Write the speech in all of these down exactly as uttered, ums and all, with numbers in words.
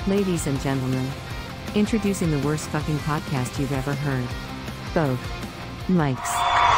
Ladies and gentlemen, introducing the worst fucking podcast you've ever heard. Both Mikes.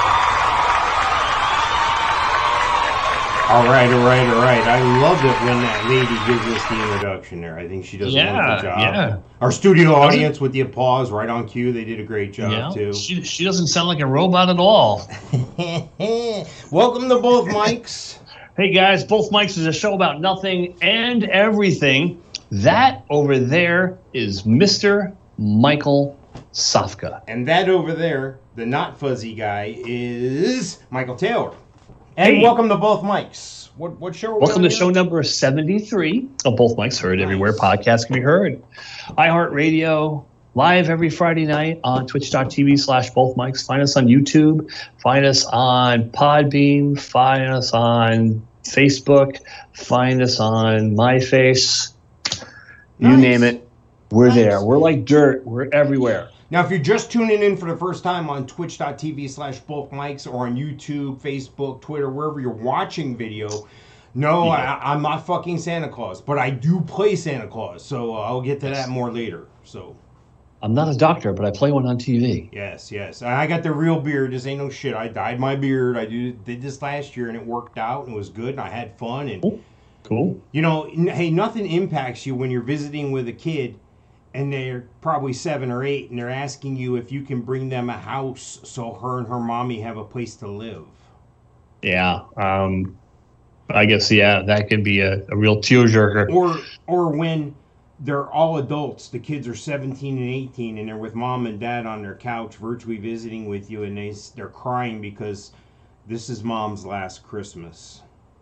All right, all right, all right. I love it when that lady gives us the introduction there. I think she does yeah, a wonderful job. Yeah. Our studio audience with the applause right on cue. They did a great job, yeah. too. She, she doesn't sound like a robot at all. Welcome to both Mikes. Hey, guys. Both Mikes is a show about nothing and everything. That over there is Mister Michael Sofka. And that over there, the not fuzzy guy, is Michael Taylor. And hey. welcome to both Mikes. What what show are we Welcome on to here? show number seventy-three of Both Mikes, heard Nice. everywhere podcasts can be heard. iHeartRadio, live every Friday night on twitch.tv slash both Mikes. Find us on YouTube. Find us on Podbean. Find us on Facebook. Find us on MyFace. You Nice. name it. We're Nice. there. We're like dirt. We're everywhere. Now, if you're just tuning in for the first time on twitch.tv slash both Mikes or on YouTube, Facebook, Twitter, wherever you're watching video, no, Yeah. I, I'm not fucking Santa Claus, but I do play Santa Claus, so uh, I'll get to Yes. that more later. So, I'm not a doctor, but I play one on T V. yes, yes. I got the real beard. This ain't no shit. I dyed my beard. I did, did this last year, and it worked out, and it was good, and I had fun. And, Cool. Cool. you know, n- hey, nothing impacts you when you're visiting with a kid and they're probably seven or eight, and they're asking you if you can bring them a house so her and her mommy have a place to live. Yeah. Um, I guess, yeah, that could be a, a real tearjerker. Or or when they're all adults, the kids are seventeen and eighteen, and they're with mom and dad on their couch virtually visiting with you, and they, s- they're crying because this is mom's last Christmas.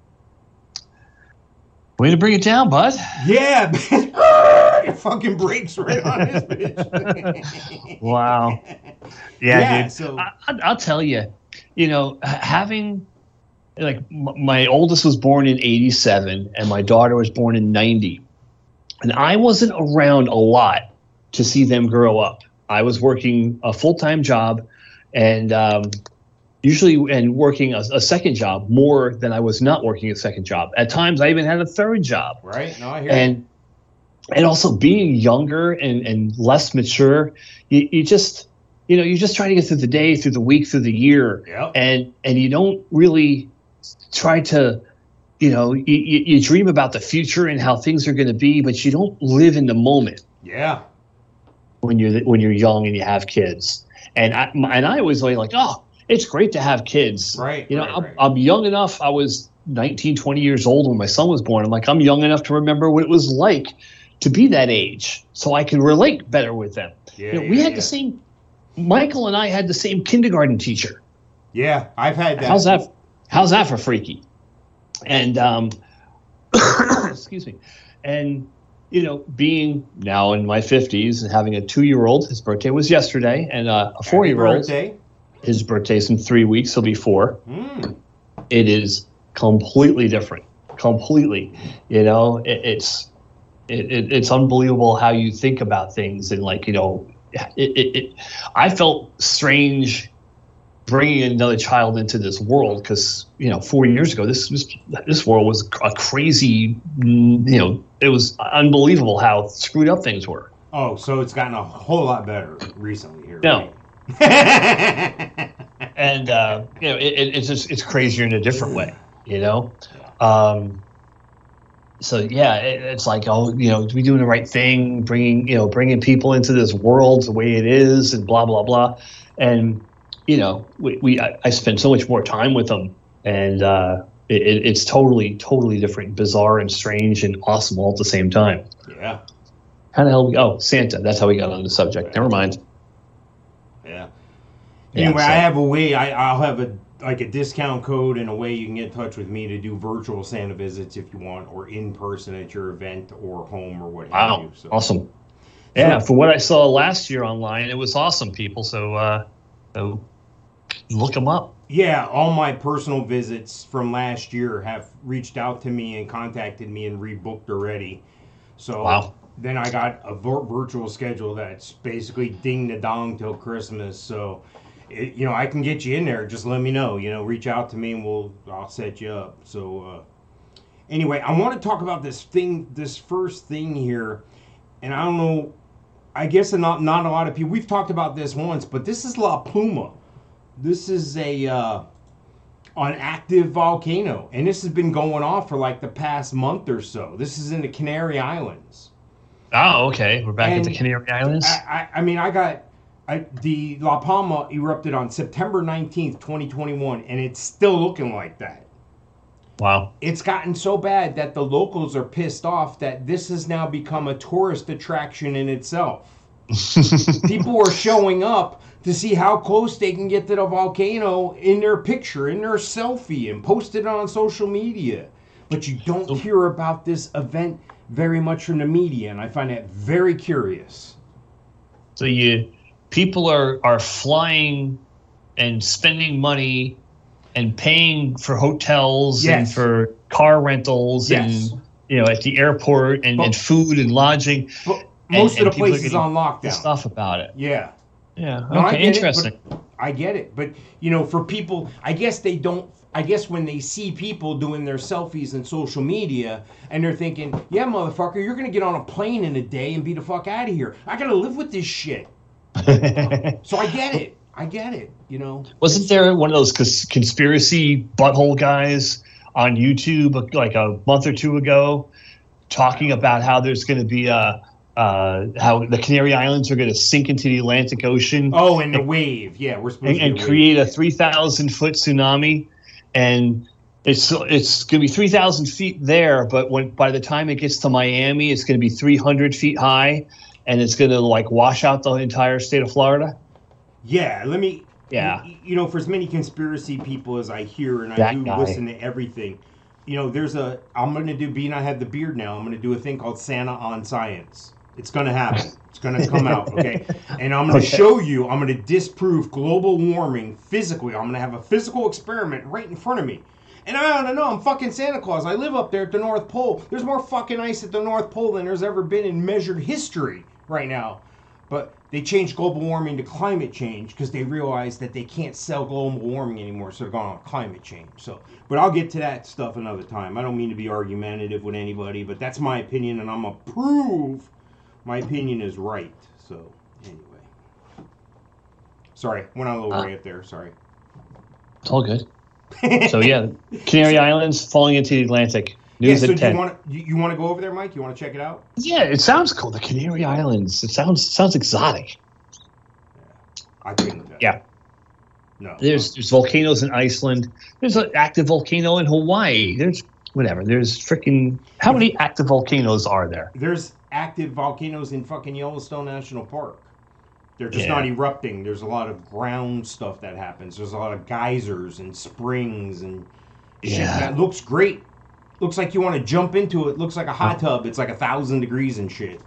Way to bring it down, bud. Yeah, man. It fucking breaks right on this bitch. Wow. Yeah, Yeah, dude. so- I, I- I'll tell you, you know, h- having, like, m- my oldest was born in eighty-seven and my daughter was born in ninety. And I wasn't around a lot to see them grow up. I was working a full-time job and um, usually and working a, a second job more than I was not working a second job. At times, I even had a third job. Right? No, I hear And and also being younger and, and less mature, you, you just you know you just try to get through the day, through the week, through the year, Yep. and and you don't really try to, you know, you, you you dream about the future and how things are going to be, but you don't live in the moment Yeah. when you're when you're young and you have kids. And I and I was like, like, oh, it's great to have kids. Right, You know, right, I'm, right. I'm young enough. I was nineteen, twenty years old when my son was born. I'm like, I'm young enough to remember what it was like to be that age, so I can relate better with them. Yeah, You know, we yeah, had yeah. the same. Michael and I had the same kindergarten teacher. Yeah, I've had that. How's that? How's that for freaky? And um, excuse me, and you know, being now in my fifties and having a two-year-old, his birthday was yesterday, and uh, a Happy four-year-old, birthday. his birthday's in three weeks. He'll be four. Mm. It is completely different. Completely, you know, it, it's it, it, it's unbelievable how you think about things, and like you know, it, it, it I felt strange bringing another child into this world because you know four years ago this was this world was a crazy, mm, you know, it was unbelievable how screwed up things were. Oh, so it's gotten a whole lot better recently here. No. Right? And uh, you know, it, it, it's just it's crazier in a different way, you know. Um, so yeah, it, it's like, oh, you know, we doing the right thing, bringing you know, bringing people into this world the way it is, and blah blah blah. And you know, we, we I, I spend so much more time with them, and uh, it, it, it's totally totally different, bizarre and strange and awesome all at the same time. Yeah. How the hell? We, oh, Santa. That's how we got on the subject. Never mind. Yeah. Yeah, Anyway, so- I have a way. I, I'll have a like a discount code and a way you can get in touch with me to do virtual Santa visits if you want, or in person at your event or home or what have Wow, you. So. awesome. Yeah, for what I saw last year online, it was awesome, people. So, uh, so look them up. Yeah, all my personal visits from last year have reached out to me and contacted me and rebooked already. So Wow. then I got a vir- virtual schedule that's basically ding the dong till Christmas. So, it, you know, I can get you in there. Just let me know. You know, reach out to me and we'll I'll set you up. So, uh, anyway, I want to talk about this thing. This first thing here and I don't know, I guess not not a lot of people. We've talked about this once, but this is La Puma. This is a uh, an active volcano, and this has been going off for like the past month or so. This is in the Canary Islands. Oh, okay. We're back And at the Canary Islands. I, I, I mean, I got I, the La Palma erupted on September nineteenth, twenty twenty-one, and it's still looking like that. Wow. It's gotten so bad that the locals are pissed off that this has now become a tourist attraction in itself. People are showing up to see how close they can get to the volcano in their picture, in their selfie, and post it on social media. But you don't hear about this event very much from the media, and I find that very curious. So you, people are, are flying and spending money and paying for hotels Yes. and for car rentals Yes. and, you know, at the airport and, But- and food and lodging. But most and, of the and people are places getting on lockdown. pissed off about it. Yeah. Yeah. No, I Okay. get Interesting. It, but I get it, but you know, for people, I guess they don't. I guess when they see people doing their selfies and social media, and they're thinking, "Yeah, motherfucker, you're gonna get on a plane in a day and be the fuck out of here. I gotta live with this shit." So I get it. I get it. You know. Wasn't there one of those cons- conspiracy butthole guys on YouTube like a month or two ago talking about how there's going to be a uh, how the Canary Islands are going to sink into the Atlantic Ocean Oh, and the wave. Yeah, we're supposed and, to and get a create wave. a three thousand foot tsunami, and it's it's going to be three thousand feet there, but when by the time it gets to Miami, it's going to be three hundred feet high, and it's going to like wash out the entire state of Florida. Yeah, let me. Yeah. You, you know, for as many conspiracy people as I hear, and I That do guy. listen to everything. You know, there's a. I'm gonna do. Being I have the beard now, I'm gonna do a thing called Santa on Science. It's gonna happen. It's gonna come out. Okay. And I'm gonna Okay. show you. I'm gonna disprove global warming physically. I'm gonna have a physical experiment right in front of me. And I don't know. I'm fucking Santa Claus. I live up there at the North Pole. There's more fucking ice at the North Pole than there's ever been in measured history right now. But they changed global warming to climate change because they realized that they can't sell global warming anymore, so they're going on climate change. So, but I'll get to that stuff another time. I don't mean to be argumentative with anybody, but that's my opinion, and I'm gonna prove my opinion is right. So, anyway, sorry, went on a little Uh, rant there. Sorry. It's all good. So yeah, Canary Islands falling into the Atlantic. Yeah. News So, at do you ten. want to you, you want to go over there, Mike? You want to check it out? Yeah, it sounds cool. The Canary Islands. It sounds sounds exotic. I couldn't. Uh, Yeah. No. There's there's volcanoes in Iceland. There's an active volcano in Hawaii. There's whatever. There's freaking how many active volcanoes are there? There's active volcanoes in fucking Yellowstone National Park. They're just Yeah. not erupting. There's a lot of ground stuff that happens. There's a lot of geysers and springs and shit Yeah. that looks great. Looks like you want to jump into it. Looks like a hot tub. It's like a thousand degrees and shit.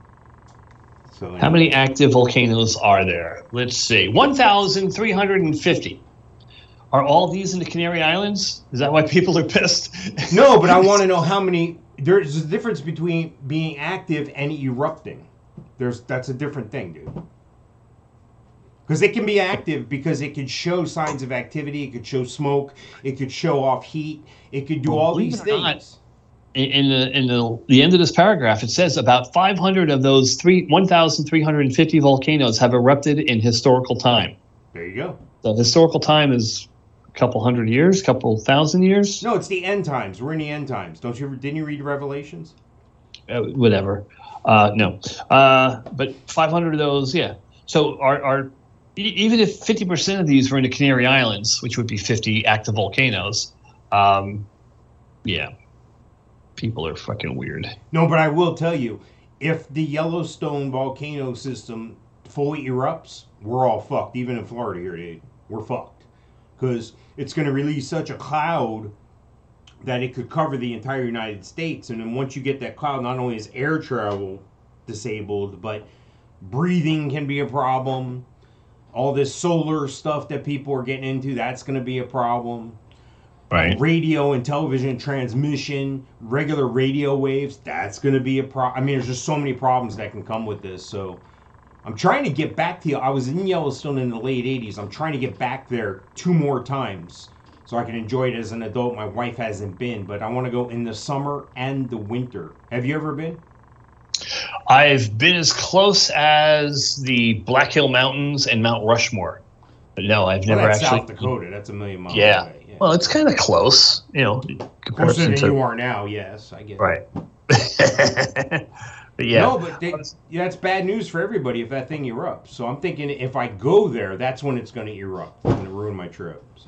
So How many active volcanoes are there? Let's see. one thousand three hundred fifty. Are all these in the Canary Islands? Is that why people are pissed? No, but I want to know how many. There's a difference between being active and erupting. There's that's a different thing, dude. Because it can be active because it could show signs of activity. It could show smoke. It could show off heat. It could do Well, all believe these it or not, things. In, in the in the, the end of this paragraph, it says about five hundred of those three one thousand three hundred fifty volcanoes have erupted in historical time. There you go. The historical time is a couple hundred years, couple thousand years, No, it's the end times. We're in the end times. Don't you? Didn't you read Revelations? uh, whatever. Uh, no, uh, but five hundred of those, yeah. So are are e- even if fifty percent of these were in the Canary Islands, which would be fifty active volcanoes, um, yeah, people are fucking weird. No, but I will tell you, if the Yellowstone volcano system fully erupts, we're all fucked. Even in Florida here, dude, we're fucked because it's going to release such a cloud that it could cover the entire United States. And then once you get that cloud, not only is air travel disabled, but breathing can be a problem. All this solar stuff that people are getting into, that's going to be a problem. Right. Radio and television transmission, regular radio waves, that's going to be a problem. I mean, there's just so many problems that can come with this. So I'm trying to get back to, I was in Yellowstone in the late eighties. I'm trying to get back there two more times so I can enjoy it as an adult. My wife hasn't been, but I want to go in the summer and the winter. Have you ever been? I've been as close as the Black Hill Mountains and Mount Rushmore, but no, I've well, never that's actually. South Dakota. That's a million miles Yeah. away. Yeah. Well, it's kind of close, you know. Closer than to, you are now. Yes, I get it. Right. But yeah. No, but they, yeah, that's bad news for everybody if that thing erupts. So I'm thinking if I go there, that's when it's going to erupt. It's going to ruin my trip. So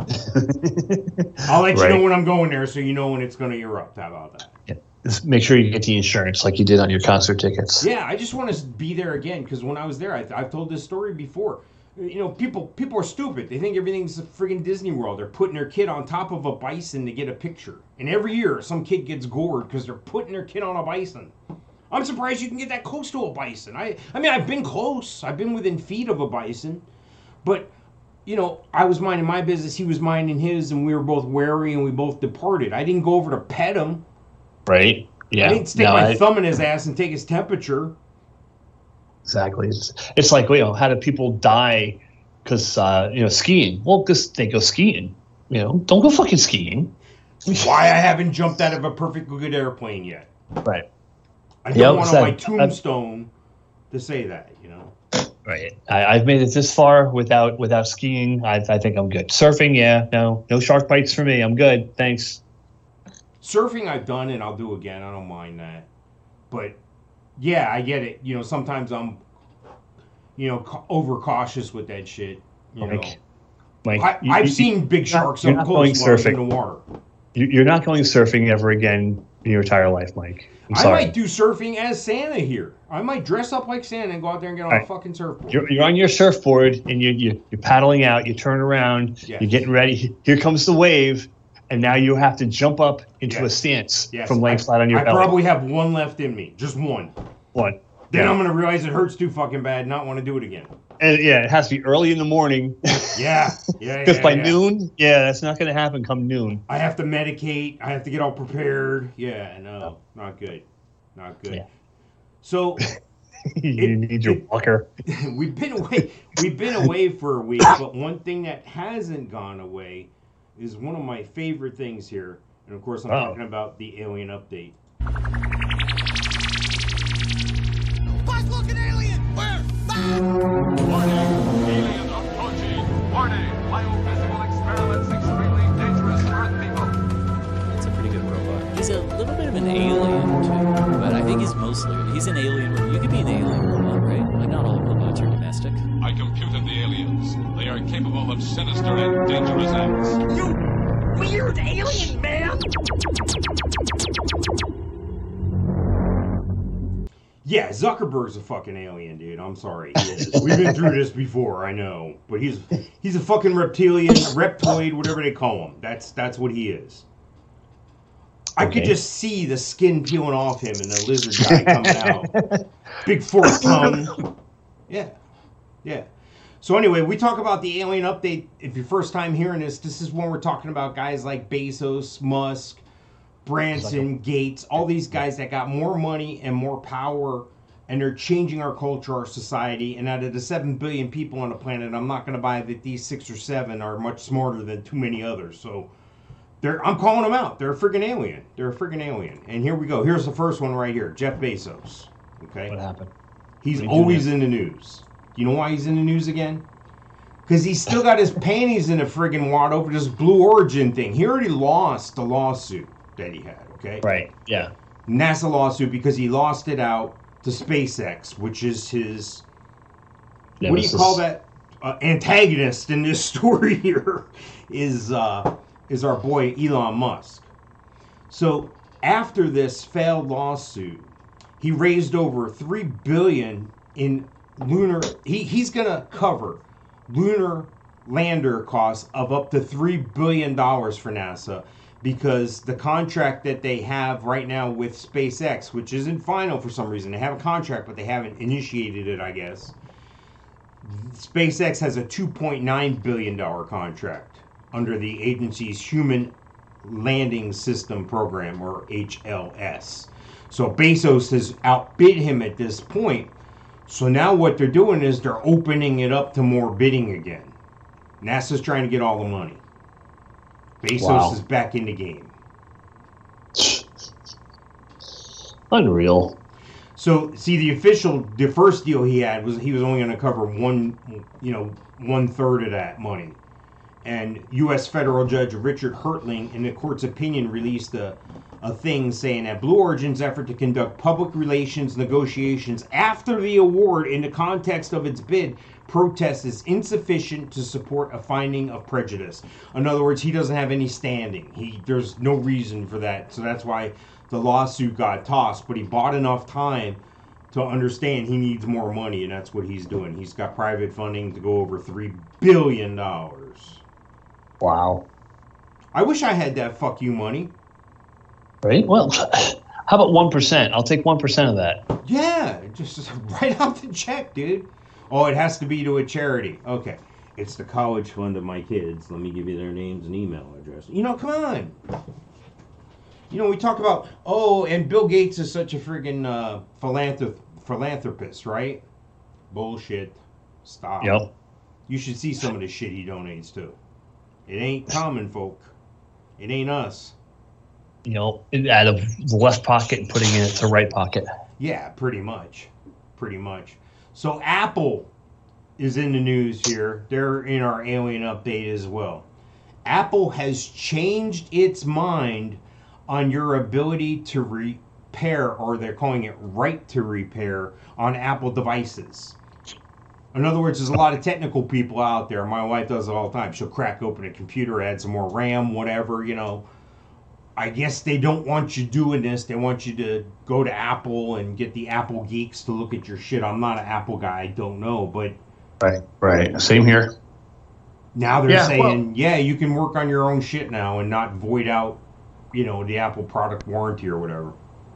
I'll let you Right. know when I'm going there, so you know when it's going to erupt. How about that? Yeah. Just make sure you get the insurance like you did on your concert tickets. Yeah, I just want to be there again because when I was there, I, I've told this story before. You know, people people are stupid. They think everything's a friggin' Disney World. They're putting their kid on top of a bison to get a picture. And every year, some kid gets gored because they're putting their kid on a bison. I'm surprised you can get that close to a bison. I, I mean, I've been close. I've been within feet of a bison. But, you know, I was minding my business. He was minding his. And we were both wary and we both departed. I didn't go over to pet him. Right? Yeah. I didn't stick No, my I- thumb in his ass and take his temperature. Exactly. It's, it's like, you know, how do people die because, uh, you know, skiing? Well, because they go skiing. You know, don't go fucking skiing. Why I haven't jumped out of a perfectly good airplane yet. Right. I don't Yep, want so- on my tombstone to say that, you know. Right. I, I've made it this far without without skiing. I, I think I'm good. Surfing, yeah. No, no shark bites for me. I'm good. Thanks. Surfing I've done and I'll do again. I don't mind that. But yeah, I get it. You know, sometimes I'm, you know, ca- overcautious with that shit. You know, Like, like I, you- I've you- seen big you're not- sharks you're up not close going when I was surfing. in the water. You- You're not going surfing ever again in your entire life, Mike. I'm I sorry. might do surfing as Santa here. I might dress up like Santa and go out there and get on a Right. fucking surfboard. You're, you're on your surfboard and you, you, you're paddling out. You turn around. Yes. You're getting ready. Here comes the wave. And now you have to jump up into a Yes. stance Yes, from laying I- flat on your I belly. probably have one left in me. Just one. One. Then Yeah. I'm going to realize it hurts too fucking bad and not want to do it again. And yeah, it has to be early in the morning. Yeah. Yeah. Because yeah, by yeah. noon, yeah, that's not going to happen come noon. I have to medicate. I have to get all prepared. Yeah, no, not good. Not good. Yeah. So you need your it- walker. we've been away. We've been away for a week, but one thing that hasn't gone away is one of my favorite things here, and of course, I'm Oh. talking about the Alien Update. Buzz looking alien! Where? Warning! Alien approaching! Warning! Biophysical experiments extremely dangerous for Earth people! It's a pretty good robot. He's a little bit of an alien too, but I think he's mostly he's an alien. ro- You could be an alien robot, right? Like not all robots are domestic. I computed the aliens. They are capable of sinister and dangerous acts. You weird alien man! Yeah, Zuckerberg's a fucking alien, dude. I'm sorry. He is. We've been through this before, I know, but he's he's a fucking reptilian, reptoid, whatever they call him. That's that's what he is. I could Okay. just see the skin peeling off him and the lizard guy coming out. Big forked tongue. Yeah. Yeah. So anyway, we talk about the Alien Update. If you're first time hearing this, this is when we're talking about guys like Bezos, Musk, Branson, Gates, all these guys that got more money and more power, and they're changing our culture, our society. And out of the seven billion people on the planet, I'm not going to buy that these six or seven are much smarter than too many others. So they're, I'm calling them out. They're a friggin' alien. They're a friggin' alien. And here we go. Here's the first one right here. Jeff Bezos. Okay. What happened? He's What did he do always in the news. You know why he's in the news again? Because he's still got his panties in a friggin' wad over this Blue Origin thing. He already lost the lawsuit that he had, okay? Right. Yeah. NASA lawsuit because he lost it out to SpaceX, which is his, what do you Nemesis. call that? Uh, antagonist in this story here is uh, is our boy Elon Musk. So after this failed lawsuit, he raised over three billion dollars in lunar. He, he's gonna cover lunar lander costs of up to three billion dollars for NASA because the contract that they have right now with SpaceX, which isn't final for some reason, they have a contract but they haven't initiated it, I guess. SpaceX has a two point nine billion dollars contract under the agency's Human Landing System Program, or H L S. So Bezos has outbid him at this point. So now what they're doing is they're opening it up to more bidding again. NASA's trying to get all the money. Bezos Wow. is back in the game. Unreal. So, see, the official, the first deal he had was he was only going to cover one, you know, one third of that money. And U S federal judge Richard Hertling, in the court's opinion, released a, a thing saying that Blue Origin's effort to conduct public relations negotiations after the award in the context of its bid protest is insufficient to support a finding of prejudice. In other words, he doesn't have any standing. He there's no reason for that. So that's why the lawsuit got tossed. But he bought enough time to understand he needs more money, and that's what he's doing. He's got private funding to go over three billion dollars. Wow. I wish I had that fuck you money. Right? Well, how about one percent? I'll take one percent of that. Yeah, just write out the check, dude. Oh, it has to be to a charity. Okay. It's the college fund of my kids. Let me give you their names and email address. You know, come on. You know, we talk about, oh, and Bill Gates is such a friggin' uh, philanthrop- philanthropist, right? Bullshit. Stop. Yep. You should see some of the shit he donates to. It ain't common folk. It ain't us. You know, out of the left pocket and putting it into the right pocket. Yeah, pretty much. Pretty much. So Apple is in the news here. They're in our alien update as well. Apple has changed its mind on your ability to repair, or they're calling it right to repair, on Apple devices. In other words, there's a lot of technical people out there. My wife does it all the time. She'll crack open a computer, add some more RAM, whatever, you know. I guess they don't want you doing this. They want you to go to Apple and get the Apple geeks to look at your shit. I'm not an Apple guy. I don't know. But right, right. Same here. Now they're yeah, saying, well, yeah, you can work on your own shit now and not void out, you know, the Apple product warranty or whatever.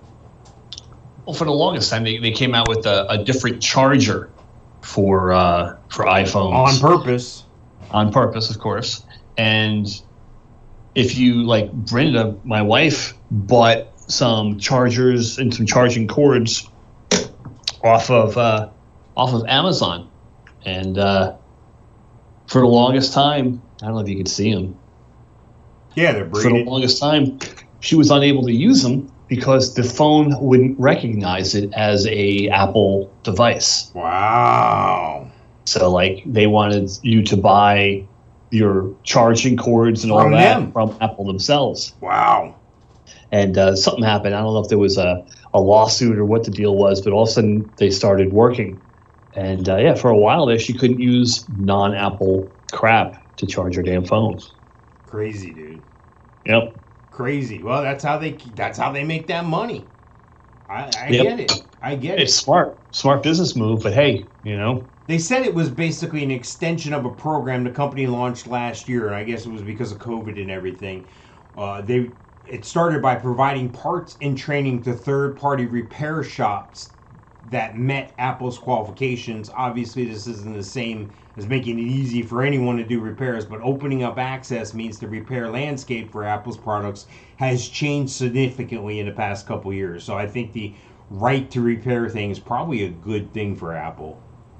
Well, for the longest time, they, they came out with a, a different charger for uh, for iPhones. On purpose. On purpose, of course. And if you, like, Brenda, my wife, bought some chargers and some charging cords off of uh, off of Amazon. And uh, for the longest time, I don't know if you could see them. Yeah, they're For the braided. longest time, she was unable to use them because the phone wouldn't recognize it as a Apple device. Wow. So, like, they wanted you to buy your charging cords and all From that them. from Apple themselves. Wow. And uh, something happened. I don't know if there was a, a lawsuit or what the deal was, but all of a sudden they started working. And, uh, yeah, for a while there, she couldn't use non-Apple crap to charge her damn phones. Crazy, dude. Yep. Crazy. Well, that's how they that's how they make that money. I, I Yep. get it. I get It's it. smart. Smart business move, but hey, you know. They said it was basically an extension of a program the company launched last year, and I guess it was because of COVID and everything. Uh, they it started by providing parts and training to third-party repair shops that met Apple's qualifications. Obviously, this isn't the same as making it easy for anyone to do repairs, but opening up access means the repair landscape for Apple's products has changed significantly in the past couple years. So I think the right to repair thing is probably a good thing for Apple.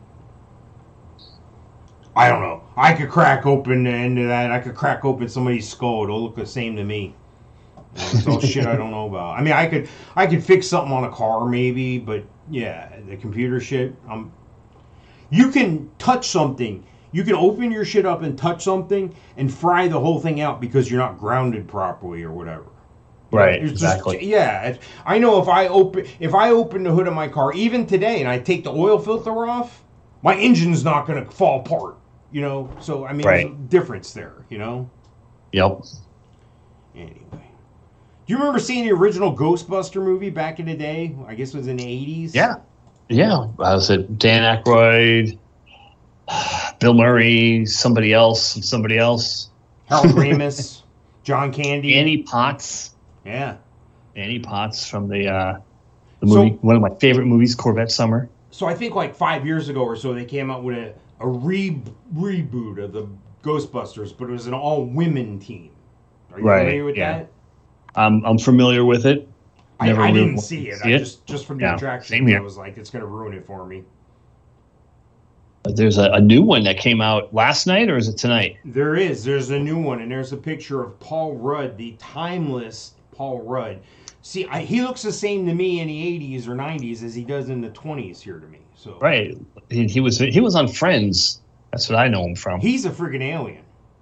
I don't know. I could crack open the end of that. I could crack open somebody's skull. It'll look the same to me. It's all shit I don't know about. I mean, I could I could fix something on a car maybe, but yeah, the computer shit. Um, you can touch something. You can open your shit up and touch something and fry the whole thing out because you're not grounded properly or whatever. Right, It's exactly. Just, yeah, it- I know if I open if I open the hood of my car even today and I take the oil filter off, my engine's not going to fall apart. You know, so I mean, Right. there's a difference there. You know. Yep. Anyway, do you remember seeing the original Ghostbuster movie back in the day? I guess it was in the eighties. Yeah. Yeah. I was it Dan Aykroyd, Bill Murray, somebody else, and somebody else. Harold Ramis, John Candy. Annie Potts. Yeah. Annie Potts from the uh, the So- movie, one of my favorite movies, Corvette Summer. So I think like five years ago or so, they came out with a, a re- reboot of the Ghostbusters, but it was an all-women team. Are you Right, familiar with yeah. that? I'm I'm familiar with it. I, Never I really didn't wanted see to it. see I it. just just from the Yeah, attraction, same here. I was like, it's going to ruin it for me. But there's a, a new one that came out last night, or is it tonight? There is. There's a new one, and there's a picture of Paul Rudd, the timeless Paul Rudd, See, I, he looks the same to me in the eighties or nineties as he does in the twenties here to me. So Right. He, he was he was on Friends. That's what I know him from. he's a freaking alien.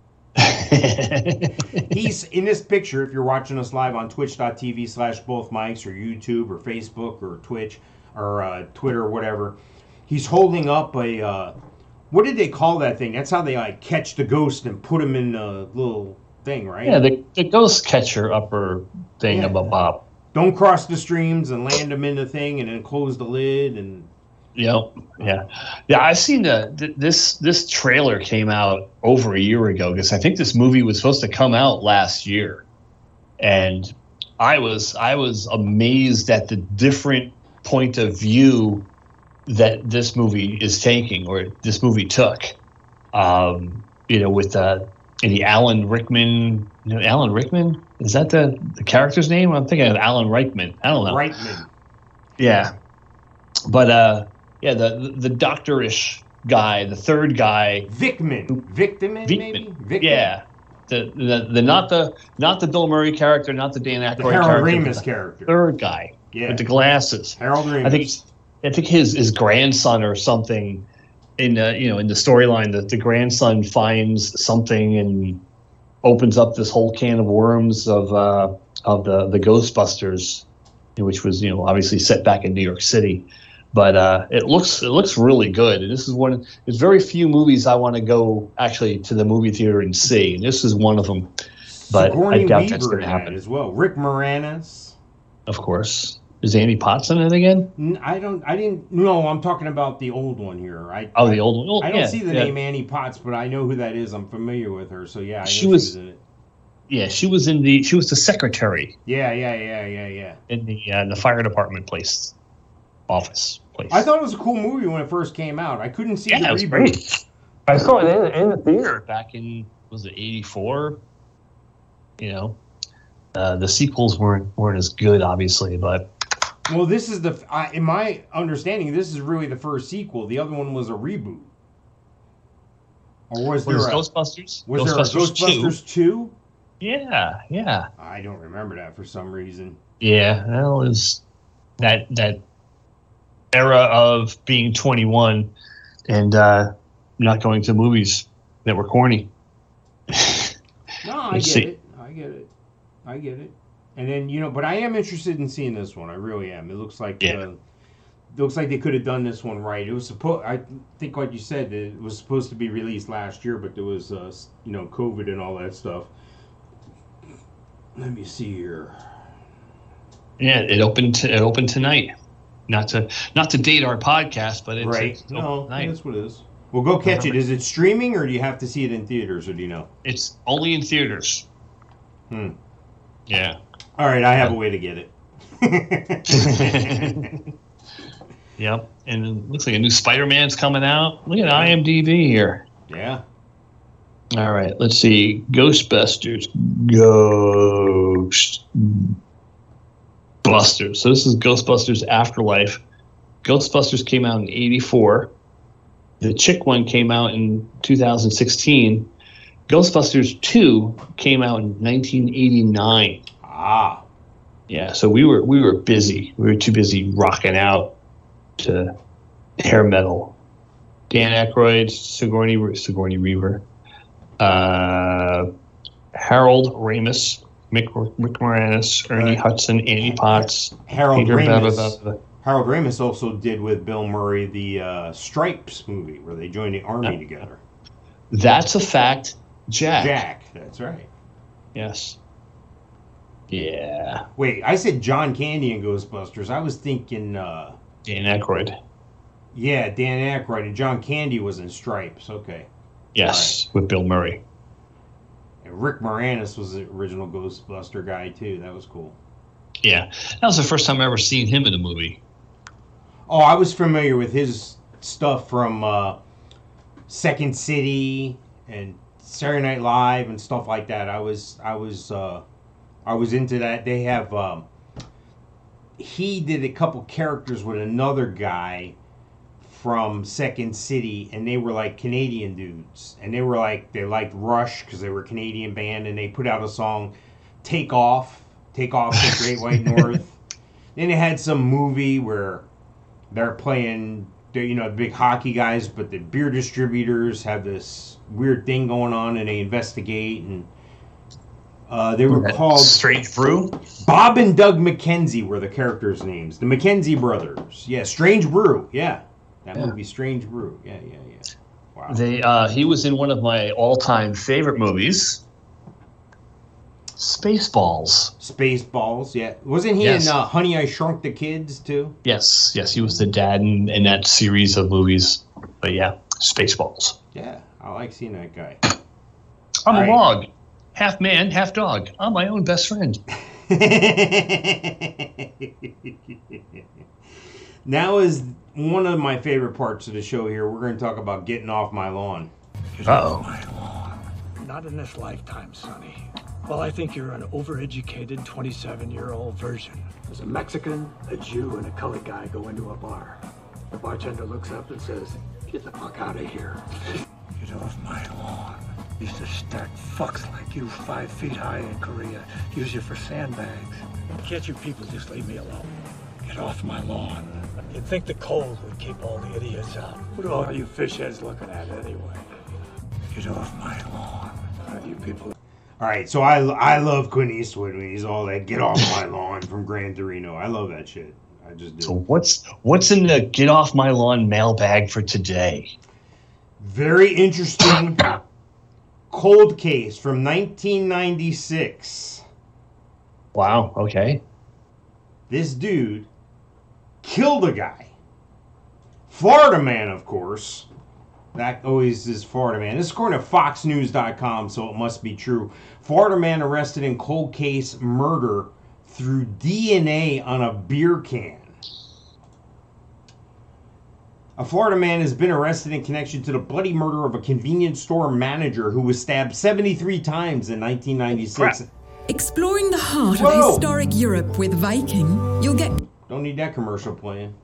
He's in this picture. If you're watching us live on twitch.tv slash both mics or YouTube or Facebook or Twitch or uh, Twitter or whatever, he's holding up a, uh, what did they call that thing? That's how they like catch the ghost and put him in a little thing, right? Yeah, the, the ghost catcher upper thing Yeah. of a bop. Don't cross the streams and land them in the thing and then close the lid and... Yep. Yeah. Yeah. I've seen the th- this this trailer came out over a year ago because I think this movie was supposed to come out last year, and I was I was amazed at the different point of view that this movie is taking, or this movie took. Um, you know, with uh, the Alan Rickman. You know, Alan Rickman, is that the the character's name? I'm thinking of Alan Rickman. I don't know. Reitman. Yeah. But uh. Yeah, the the doctorish guy, the third guy, Vickman. Victiman, maybe? Vickman. Vickman. Yeah, the, the the not the not the Bill Murray character, not the Dan The Aykroyd Harold character, Ramis but the character. third guy Yeah. with the glasses. Harold Ramis. I think I think his his grandson or something in the you know in the storyline that the grandson finds something and opens up this whole can of worms of uh, of the the Ghostbusters, which was you know obviously set back in New York City. But uh, it looks it looks really good, and this is one. There's very few movies I want to go actually to the movie theater and see, and this is one of them. But Sigourney I doubt Weaver that's going to in that happen. as well. Rick Moranis. Of course, is Andy Potts in it again? N- I don't. I didn't. No, I'm talking about the old one here. I. Oh, the old one. Oh, I don't yeah, see the yeah. name Annie Potts, but I know who that is. I'm familiar with her, so yeah, I know She she was- was in it. Yeah, she was in the. She was the secretary Yeah, yeah, yeah, yeah, yeah. in the uh, the fire department place, office place. I thought it was a cool movie when it first came out. I couldn't see yeah, the it was reboot. great. I saw it in, in the theater back in was it eighty-four? You know, uh, the sequels weren't weren't as good, obviously, but. Well, this is the. I, in my understanding, this is really the first sequel. The other one was a reboot. Or was there Was a Ghostbusters? was there a Ghostbusters two? Yeah, yeah, I don't remember that for some reason. yeah. That was that that era of being twenty-one and uh, not going to movies that were corny. No, I Let's get see. it. I get it. I get it. And then you know, but I am interested in seeing this one. I really am. It looks like Yeah. uh, it looks like they could have done this one right. It was supposed. I think, like you said, it was supposed to be released last year, but there was uh, s- you know COVID and all that stuff. Let me see here. Yeah, it opened. It opened tonight. Not to not to date our podcast, but it's, Right? it's open No, tonight. that's what it is. Well, go catch it. Is it streaming or do you have to see it in theaters, or do you know? It's only in theaters. Hmm. Yeah. All right, I have a way to get it. Yep. And it looks like a new Spider-Man's coming out. Look at IMDb here. Yeah. All right, let's see. Ghostbusters. Ghost Busters. So this is Ghostbusters Afterlife. Ghostbusters came out in eighty-four. The Chick one came out in two thousand sixteen. Ghostbusters two came out in nineteen eighty-nine. Ah. Yeah, so we were we were busy. We were too busy rocking out to hair metal. Dan Aykroyd, Sigourney Sigourney Weaver, uh, Harold Ramis, Mick, Rick Moranis, Ernie Uh, Hudson, Annie Potts, Harold Peter Ramis. blah, blah, blah. Harold Ramis also did with Bill Murray the uh, Stripes movie where they joined the army Yeah. together. That's a fact, Jack. Jack, that's right. Yes. Yeah. Wait, I said John Candy in Ghostbusters. I was thinking, uh, Dan Aykroyd. yeah, Dan Aykroyd, and John Candy was in Stripes. Okay. Yes, with Bill Murray. And Rick Moranis was the original Ghostbuster guy, too. That was cool. Yeah. That was the first time I ever seen him in a movie. Oh, I was familiar with his stuff from uh, Second City and Saturday Night Live and stuff like that. I was, I was, uh, I was into that. They have, um, he did a couple characters with another guy from Second City, and they were like Canadian dudes, and they were like they liked Rush because they were a Canadian band, and they put out a song, "Take Off," Take Off the Great White North. Then it had some movie where they're playing, you know, the big hockey guys, but the beer distributors have this weird thing going on, and they investigate, and uh, they were called Strange Brew. Bob and Doug McKenzie were the characters' names. The McKenzie brothers. Yeah, Strange Brew. Yeah, that Yeah. movie, Strange Brew. Yeah, yeah, yeah. Wow. They uh, he was in one of my all-time favorite movies, Spaceballs. Spaceballs. Yeah, wasn't he Yes. in uh, Honey, I Shrunk the Kids too? Yes, yes, he was the dad in, in that series of movies. But yeah, Spaceballs. Yeah, I like seeing that guy. I'm All a right. log, half man, half dog. I'm my own best friend. Now is one of my favorite parts of the show here. We're going to talk about getting off my lawn. Uh-oh. My lawn. Not in this lifetime, Sonny. Well, I think you're an overeducated twenty-seven-year-old version. There's a Mexican, a Jew, and a colored guy go into a bar. The bartender looks up and says, "Get the fuck out of here. Get off my lawn. Used to stack fucks like you five feet high in Korea. Use you for sandbags. Can't you people just leave me alone? Get off my lawn." You'd think the cold would keep all the idiots out. What are all you fish heads looking at anyway? Get off my lawn. How you people... All right, so I, I love Clint Eastwood when he's all that "get off my lawn" from Gran Torino. I love that shit. I just do. So what's what's in the get off my lawn mailbag for today? Very interesting cold case from nineteen ninety-six. Wow. Okay. This dude killed a guy. Florida man, of course. That always is Florida man. This is according to fox news dot com, so it must be true. Florida man arrested in cold case murder through D N A on a beer can. A Florida man has been arrested in connection to the bloody murder of a convenience store manager who was stabbed seventy-three times in nineteen ninety-six. Crap. Exploring the heart Whoa. of historic Europe with Viking, you'll get... Don't need that commercial playing.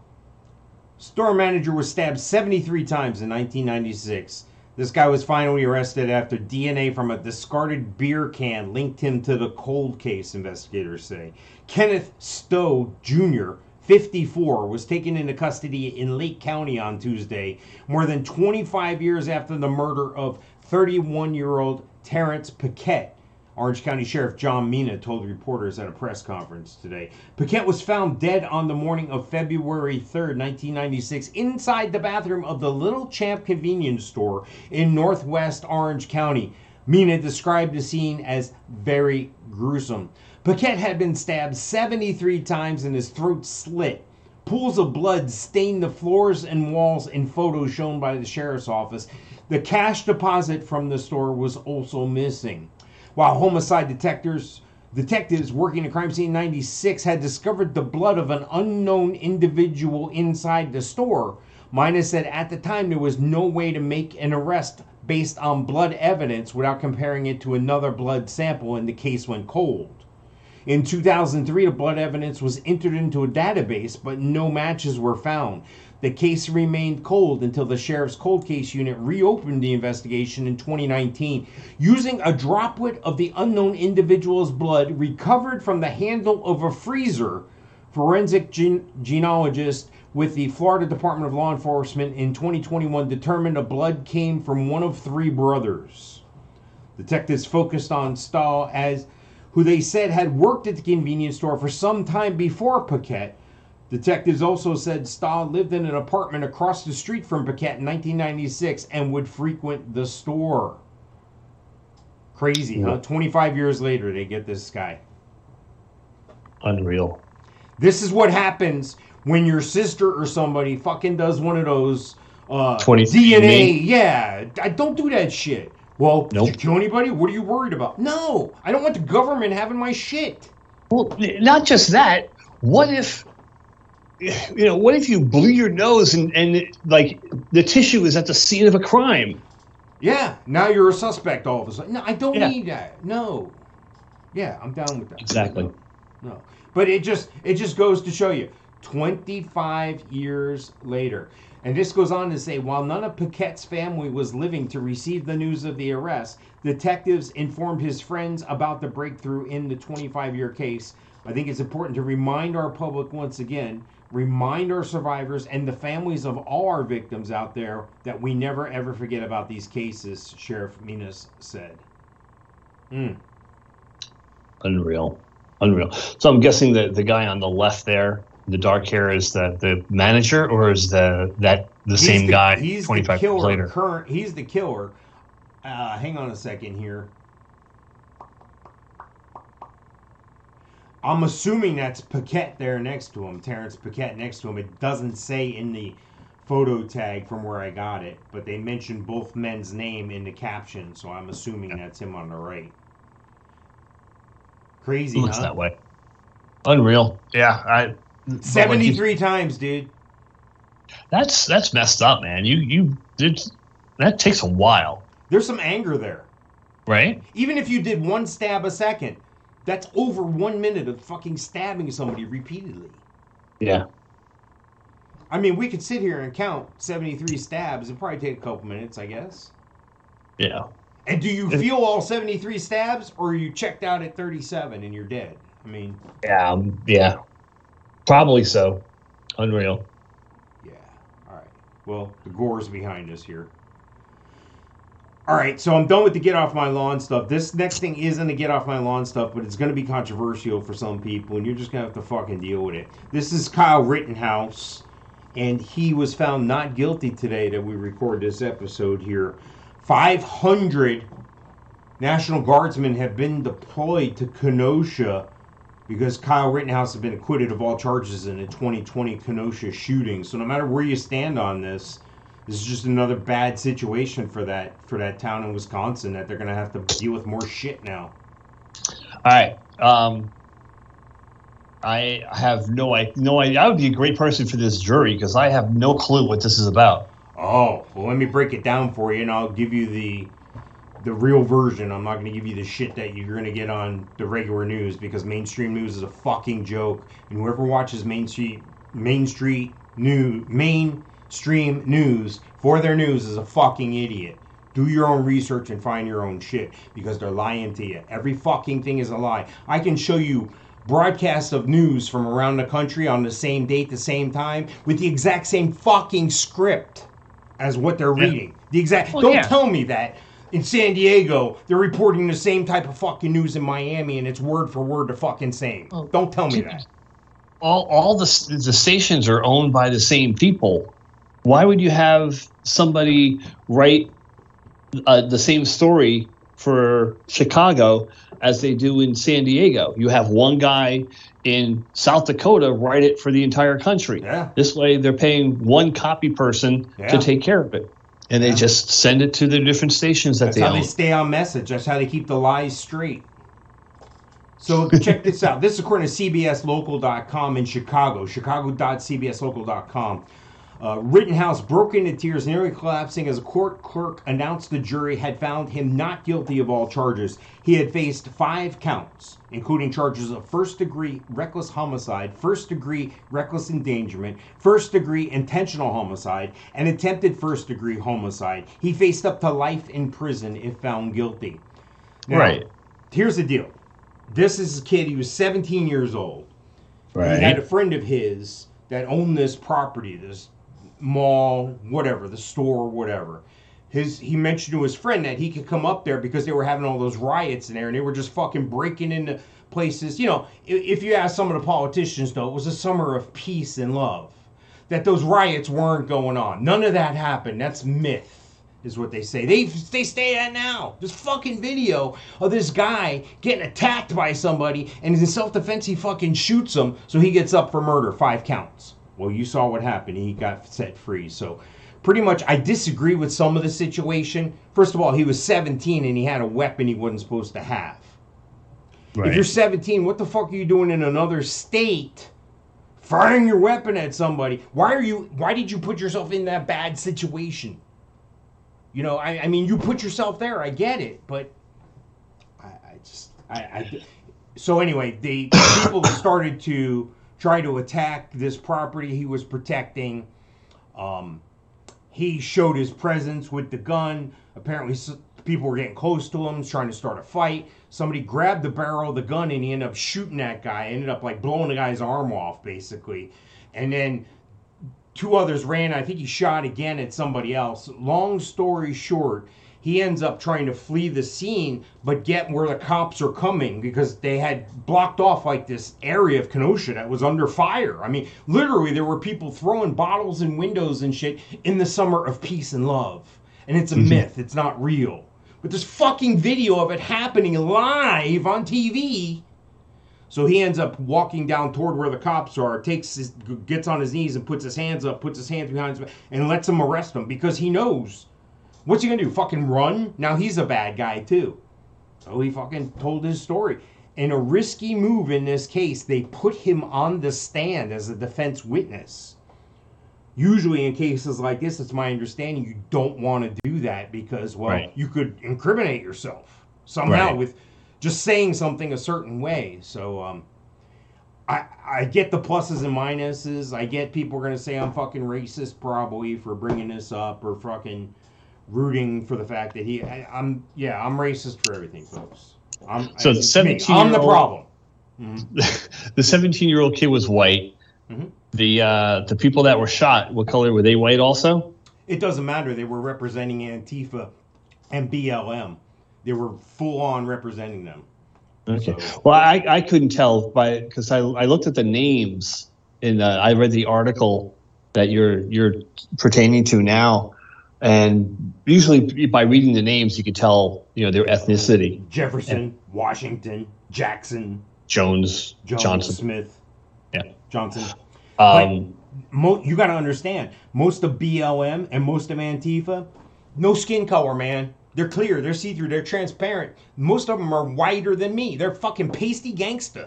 Store manager was stabbed seventy-three times in nineteen ninety-six. This guy was finally arrested after D N A from a discarded beer can linked him to the cold case, investigators say. Kenneth Stowe Junior, fifty-four, was taken into custody in Lake County on Tuesday, more than twenty-five years after the murder of thirty-one-year-old Terrence Paquette. Orange County Sheriff John Mina told reporters at a press conference today. Paquette was found dead on the morning of February third, nineteen ninety-six, inside the bathroom of the Little Champ convenience store in northwest Orange County. Mina described the scene as very gruesome. Paquette had been stabbed seventy-three times and his throat slit. Pools of blood stained the floors and walls in photos shown by the sheriff's office. The cash deposit from the store was also missing. While homicide detectives detectives working at crime scene ninety-six had discovered the blood of an unknown individual inside the store, Mina said at the time there was no way to make an arrest based on blood evidence without comparing it to another blood sample, and the case went cold. In two thousand three, the blood evidence was entered into a database, but no matches were found. The case remained cold until the sheriff's cold case unit reopened the investigation in twenty nineteen. Using a droplet of the unknown individual's blood recovered from the handle of a freezer, forensic gen- genealogist with the Florida Department of Law Enforcement in twenty twenty-one determined the blood came from one of three brothers. Detectives focused on Stahl, as who they said had worked at the convenience store for some time before Paquette. Detectives also said Stahl lived in an apartment across the street from Paquette in nineteen ninety-six and would frequent the store. Crazy, huh? twenty-five years later, they get this guy. Unreal. This is what happens when your sister or somebody fucking does one of those uh, twenty D N A. Yeah, I don't do that shit. Well, Nope. did you kill anybody? What are you worried about? No, I don't want the government having my shit. Well, not just that. What if, you know, what if you blew your nose and, and it, like, the tissue is at the scene of a crime? Yeah, now you're a suspect all of a sudden. No, I don't Yeah. need that. No. Yeah, I'm down with that. Exactly. No, no. But it just it just goes to show you, twenty-five years later. And this goes on to say, while none of Paquette's family was living to receive the news of the arrest, detectives informed his friends about the breakthrough in the twenty-five-year case. I think it's important to remind our public once again, remind our survivors and the families of all our victims out there that we never ever forget about these cases, Sheriff Minas said. Mm. Unreal. Unreal. So I'm guessing that the guy on the left there, the dark hair, is the, the manager, or is the that the He's same the, guy he's twenty-five the killer, years later? Current, he's the killer. Uh, hang on a second here. I'm assuming that's Paquette there next to him, Terrence Paquette next to him. It doesn't say in the photo tag from where I got it, but they mentioned both men's name in the caption, so I'm assuming that's him on the right. Crazy, Looks huh? that way. Unreal. Yeah, I. seventy-three like you, times, dude. That's that's messed up, man. You you it's, that takes a while. There's some anger there, right? Even if you did one stab a second, that's over one minute of fucking stabbing somebody repeatedly. Yeah. I mean, we could sit here and count seventy-three stabs. It'd probably take a couple minutes, I guess. Yeah. And do you feel all seventy-three stabs, or are you checked out at thirty-seven and you're dead? I mean... Yeah, um, yeah. Probably so. Unreal. Yeah. All right. Well, the gore's behind us here. All right, so I'm done with the get off my lawn stuff. This next thing isn't a get off my lawn stuff, but it's going to be controversial for some people, and you're just going to have to fucking deal with it. This is Kyle Rittenhouse, and he was found not guilty today that we record this episode here. five hundred National Guardsmen have been deployed to Kenosha because Kyle Rittenhouse has been acquitted of all charges in the twenty twenty Kenosha shooting. So no matter where you stand on this, this is just another bad situation for that for that town in Wisconsin that they're going to have to deal with more shit now. All right. Um, I have no idea. No idea. I would be a great person for this jury because I have no clue what this is about. Oh, well, let me break it down for you, and I'll give you the the real version. I'm not going to give you the shit that you're going to get on the regular news because mainstream news is a fucking joke. And whoever watches Main Street Main Street News mainstream news for their news is a fucking idiot. Do your own research and find your own shit because they're lying to you. Every fucking thing is a lie. I can show you broadcasts of news from around the country on the same date, the same time, with the exact same fucking script as what they're Yeah. reading. The exact. Well, don't yeah. tell me that in San Diego they're reporting the same type of fucking news in Miami and it's word for word the fucking same. Well, don't tell me that. All all the the stations are owned by the same people. Why would you have somebody write uh, the same story for Chicago as they do in San Diego? You have one guy in South Dakota write it for the entire country. Yeah. This way they're paying one copy person Yeah. to take care of it. And they Yeah. just send it to the different stations that That's they how own. they stay on message. That's how they keep the lies straight. So check this out. This is according to C B S local dot com in Chicago, chicago dot c b s local dot com. Uh, Rittenhouse broke into tears, nearly collapsing as a court clerk announced the jury had found him not guilty of all charges. He had faced five counts, including charges of first-degree reckless homicide, first-degree reckless endangerment, first-degree intentional homicide, and attempted first-degree homicide. He faced up to life in prison if found guilty. Now, Right. Here's the deal. This is a kid. He was seventeen years old. Right. He had a friend of his that owned this property, this mall, whatever, the store, whatever. His he mentioned to his friend that he could come up there because they were having all those riots in there and they were just fucking breaking into places. You know, if, if you ask some of the politicians, though, it was a summer of peace and love. That those riots weren't going on. None of that happened. That's myth, is what they say. They they stay at now. This fucking video of this guy getting attacked by somebody and in self-defense he fucking shoots him, so he gets up for murder, five counts. Well, you saw what happened. He got set free. So pretty much I disagree with some of the situation. First of all, he was seventeen and he had a weapon he wasn't supposed to have. Right. If you're seventeen, what the fuck are you doing in another state firing your weapon at somebody? Why are you why did you put yourself in that bad situation? You know, I, I mean, you put yourself there. I get it, but I, I just, I, I. So anyway, the people started to try to attack this property he was protecting. Um, he showed his presence with the gun. Apparently, people were getting close to him, trying to start a fight. Somebody grabbed the barrel of the gun, and he ended up shooting that guy. Ended up like blowing the guy's arm off, basically. And then two others ran. I think he shot again at somebody else. Long story short, he ends up trying to flee the scene, but get where the cops are coming because they had blocked off like this area of Kenosha that was under fire. I mean, literally, there were people throwing bottles and windows and shit in the summer of peace and love. And it's a mm-hmm. myth. It's not real. But there's fucking video of it happening live on T V. So he ends up walking down toward where the cops are, takes his, gets on his knees and puts his hands up, puts his hands behind his back, and lets them arrest him because he knows. What's he gonna do? Fucking run? Now he's a bad guy too. So he fucking told his story. In a risky move in this case, they put him on the stand as a defense witness. Usually in cases like this, it's my understanding you don't want to do that because, well, right. you could incriminate yourself somehow right. with just saying something a certain way. So um, I I get the pluses and minuses. I get people are going to say I'm fucking racist probably for bringing this up or fucking rooting for the fact that he, I, I'm, yeah, I'm racist for everything, folks. I'm, so I, the seventeen I'm the problem. Mm-hmm. The seventeen-year-old kid was white. Mm-hmm. The uh, the people that were shot, what color were they? White also? It doesn't matter. They were representing Antifa and B L M. They were full on representing them. Okay. So, well, I, I couldn't tell by because I I looked at the names and uh, I read the article that you're you're pertaining to now. And usually by reading the names, you can tell, you know, their ethnicity. Jefferson, and Washington, Jackson, Jones, Jones Johnson, Smith, yeah, Johnson. Um, mo- you got to understand, most of B L M and most of Antifa, no skin color, man. They're clear, they're see-through, they're transparent. Most of them are whiter than me. They're fucking pasty gangsta.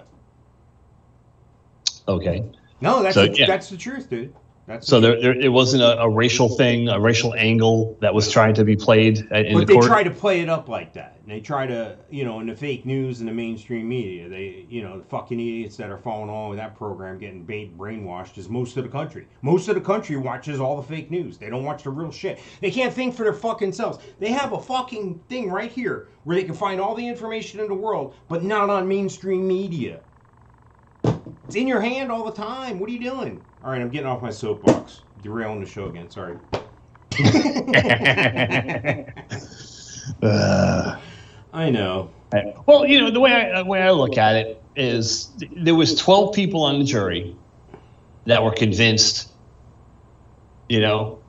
Okay. No, that's so, the, yeah. that's the truth, dude. That's so there, there, it wasn't a, a racial thing, a racial angle that was trying to be played in but the they court. try to play it up like that. And they try to, you know, in the fake news and the mainstream media, they, you know, the fucking idiots that are following along with that program getting bait, brainwashed is most of the country. Most of the country watches all the fake news. They don't watch the real shit. They can't think for their fucking selves. They have a fucking thing right here where they can find all the information in the world, but not on mainstream media. It's in your hand all the time. What are you doing? All right, I'm getting off my soapbox. Derailing the show again. Sorry. uh, I know. Well, you know, the way I, the way I look at it is there was twelve people on the jury that were convinced, you know,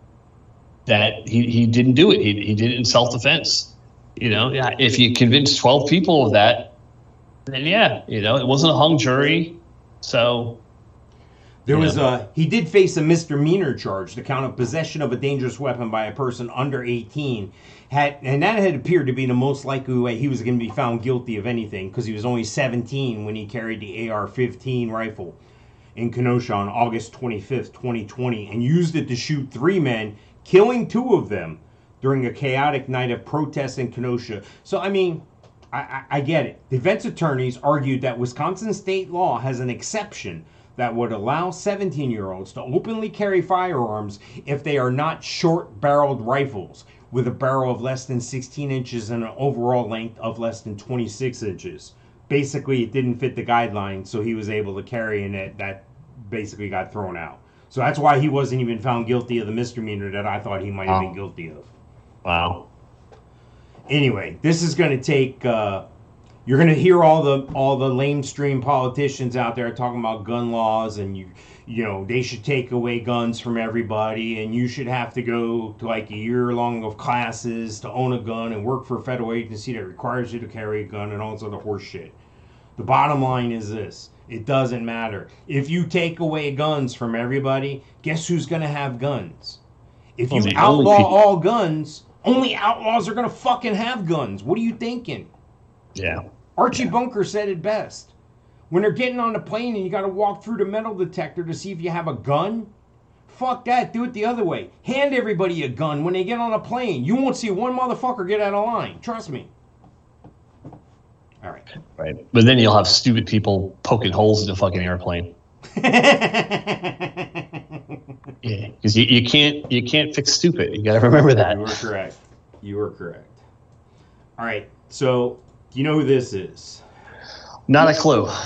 that he, he didn't do it. He, he did it in self-defense. You know, if you convince twelve people of that, then yeah, you know, it wasn't a hung jury. So there yeah. was a he did face a misdemeanor charge, the count of possession of a dangerous weapon by a person under eighteen, had and that had appeared to be the most likely way he was going to be found guilty of anything because he was only seventeen when he carried the A R fifteen rifle in Kenosha on August twenty-fifth, twenty twenty, and used it to shoot three men, killing two of them during a chaotic night of protests in Kenosha. So I mean, I, I, I get it. Defense attorneys argued that Wisconsin state law has an exception that would allow seventeen-year-olds to openly carry firearms if they are not short-barreled rifles with a barrel of less than sixteen inches and an overall length of less than twenty-six inches. Basically, it didn't fit the guidelines, so he was able to carry, and it, that basically got thrown out. So that's why he wasn't even found guilty of the misdemeanor that I thought he might have been guilty of. Wow. Anyway, this is going to take... Uh, You're going to hear all the all the lamestream politicians out there talking about gun laws and you you know they should take away guns from everybody and you should have to go to like a year long of classes to own a gun and work for a federal agency that requires you to carry a gun and all this other horse shit. The bottom line is this: it doesn't matter. If you take away guns from everybody, guess who's going to have guns? If you well, outlaw people- all guns, only outlaws are going to fucking have guns. What are you thinking? Yeah. Archie yeah. Bunker said it best. When they're getting on the plane and you got to walk through the metal detector to see if you have a gun, fuck that. Do it the other way. Hand everybody a gun when they get on a plane. You won't see one motherfucker get out of line. Trust me. All right. Right. But then you'll have stupid people poking holes in the fucking airplane. Yeah, because you, you can't you can't fix stupid. You got to remember that. You were correct. You were correct. All right. So, do you know who this is? Not a clue. All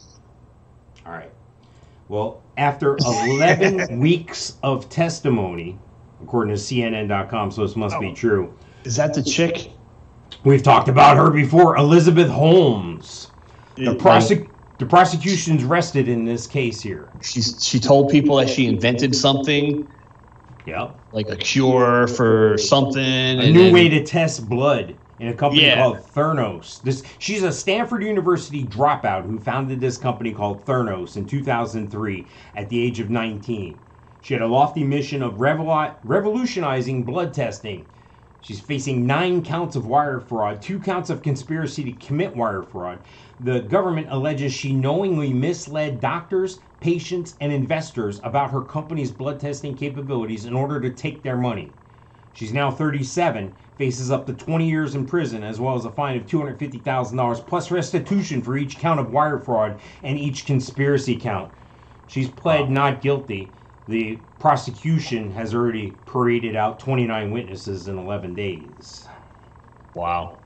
right. Well, after eleven weeks of testimony, according to C N N dot com, so this must be true. Is that the chick? We've talked about her before, Elizabeth Holmes. The, It- prosec- the prosecution's rested in this case here. She's she told people that she invented something, Yep. like a cure for something. A new way to test blood in a company Yeah. called Theranos. This she's a Stanford University dropout who founded this company called Theranos in two thousand three at the age of nineteen. She had a lofty mission of revolu- revolutionizing blood testing. She's facing nine counts of wire fraud, two counts of conspiracy to commit wire fraud. The government alleges she knowingly misled doctors, patients, and investors about her company's blood testing capabilities in order to take their money. She's now thirty-seven, faces up to twenty years in prison, as well as a fine of two hundred fifty thousand dollars plus restitution for each count of wire fraud and each conspiracy count. She's pled not guilty. The prosecution has already paraded out twenty-nine witnesses in eleven days. Wow.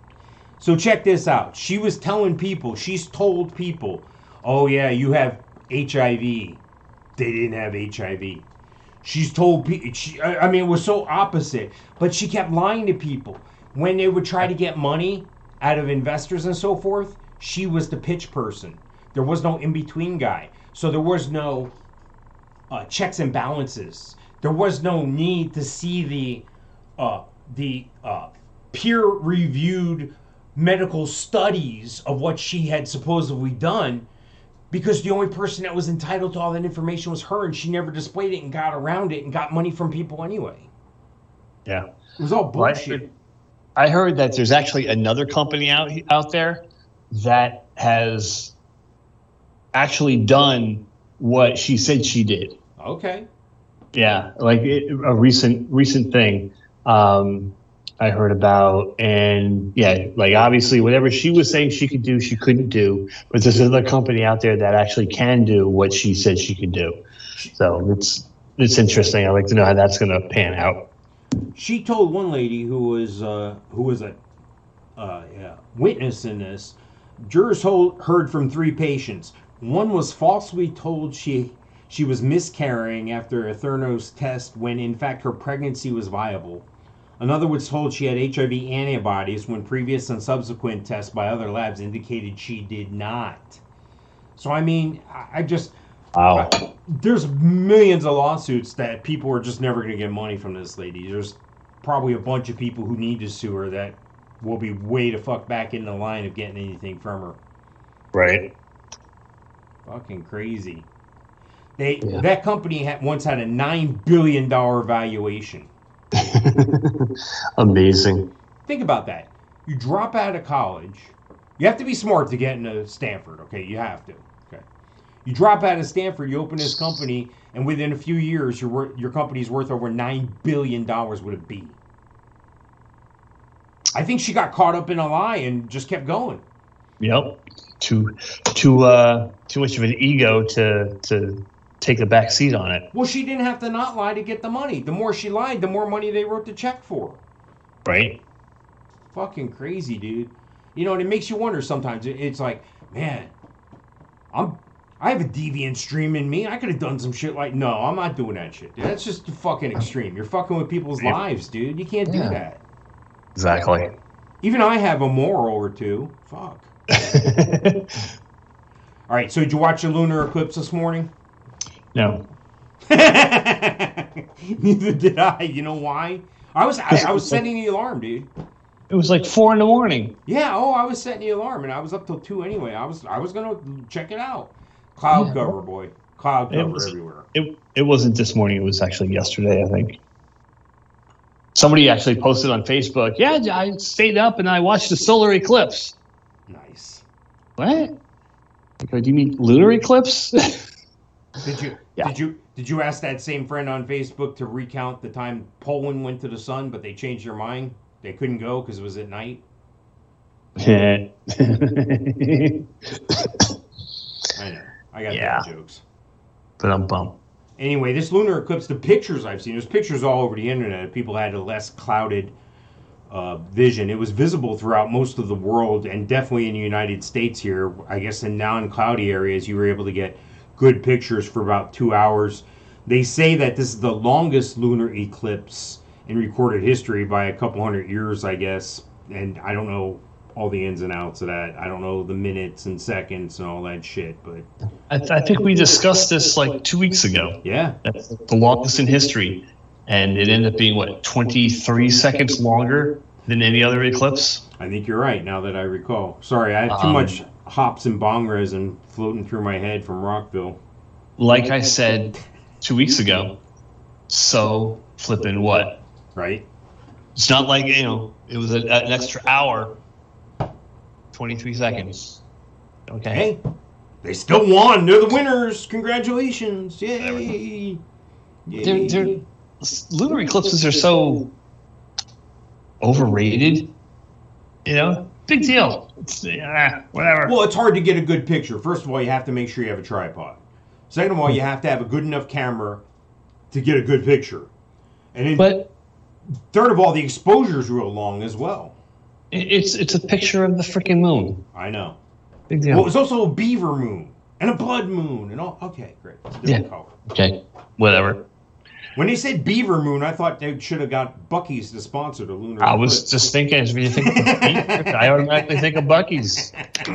So check this out. She was telling people, she's told people, oh yeah, you have H I V. They didn't have H I V. She's told people, she, I I mean, it was so opposite. But she kept lying to people. When they would try to get money out of investors and so forth, she was the pitch person. There was no in-between guy. So there was no uh, checks and balances. There was no need to see the uh, the uh, peer-reviewed medical studies of what she had supposedly done, because the only person that was entitled to all that information was her, and she never displayed it and got around it and got money from people anyway. Yeah. It was all Well, I bullshit. heard, I heard that there's actually another company out out there that has actually done what she said she did. Okay. Yeah, like it, a recent recent thing um, I heard about, and yeah, like obviously whatever she was saying she could do, she couldn't do. But there's another company out there that actually can do what she said she could do. So it's it's interesting. I'd like to know how that's going to pan out. She told one lady who was uh, who was a uh, yeah, witness in this. Jurors hold, heard from three patients. One was falsely told she she was miscarrying after a Theranos test when in fact her pregnancy was viable. Another was told she had H I V antibodies when previous and subsequent tests by other labs indicated she did not. So I mean, I, I just Wow. I, there's millions of lawsuits that people are just never going to get money from this lady. There's probably a bunch of people who need to sue her that will be way to fuck back in the line of getting anything from her. Right. Fucking crazy. They Yeah. that company had once had a nine billion dollar valuation. Amazing. Think about that. You drop out of college. You have to be smart to get into Stanford. Okay, you have to. Okay. You drop out of Stanford, you open this company, and within a few years, your wor- your company's worth over nine billion dollars with a B. I think she got caught up in a lie and just kept going. Yep. Too too uh too much of an ego to to take the back seat on it. Well, she didn't have to not lie to get the money. The more she lied, the more money they wrote the check for. Right. Fucking crazy, dude. You know, and it makes you wonder sometimes. It- It's like, man, I'm I have a deviant stream in me. I could have done some shit like, no, I'm not doing that shit. That's just fucking extreme. You're fucking with people's Yeah. lives, dude. You can't do Yeah. that. Exactly. Even I have a moral or two. Fuck. All right, so did you watch the lunar eclipse this morning? No. Neither did I. You know why? I was I, I was setting the alarm, dude. It was like four in the morning. Yeah. Oh, I was setting the alarm, and I was up till two anyway. I was I was gonna check it out. Cloud Yeah. cover, boy. Cloud It cover was- everywhere. It it wasn't this morning. It was actually yesterday, I think. Somebody actually posted on Facebook. Yeah, I stayed up and I watched the solar eclipse. Nice. What? I go, do you mean lunar eclipse? Did you Yeah. did you did you ask that same friend on Facebook to recount the time Poland went to the sun, but they changed their mind? They couldn't go because it was at night. Yeah. I know. I got Yeah. bad jokes. But I'm bummed. Anyway, this lunar eclipse, the pictures I've seen, there's pictures all over the internet. People had a less clouded uh, vision. It was visible throughout most of the world, and definitely in the United States here. I guess in non-cloudy areas, you were able to get good pictures for about two hours. They say that this is the longest lunar eclipse in recorded history by a couple hundred years, I guess. And I don't know all the ins and outs of that. I don't know the minutes and seconds and all that shit, but I, th- I think we discussed this like two weeks ago. yeah. That's the longest in history. And it ended up being, what, twenty-three seconds longer than any other eclipse? I think you're right, now that I recall. Sorry, I had too Um, much hops and bong resin floating through my head from Rockville. Like I said two weeks ago, so flippin' what? Right? It's not like, you know, it was a, an extra hour, twenty-three seconds. Okay. Hey, they still won. They're the winners. Congratulations. Yay. Yay. They're, they're, lunar eclipses are so overrated. You know, big deal. It's, uh, whatever. Well, it's hard to get a good picture. First of all, you have to make sure you have a tripod. Second of all, you have to have a good enough camera to get a good picture. And then, But third of all, the exposure's real long as well. it- it's it's a picture of the freaking moon. I know. Big deal. Well, it's also a beaver moon and a blood moon and all. Okay, great. It's a different Yeah. color. Okay, whatever. When they said beaver moon, I thought they should have got Buc-ee's to sponsor the lunar I was eclipse. just thinking, as when you think of beef, I automatically think of Buc-ee's.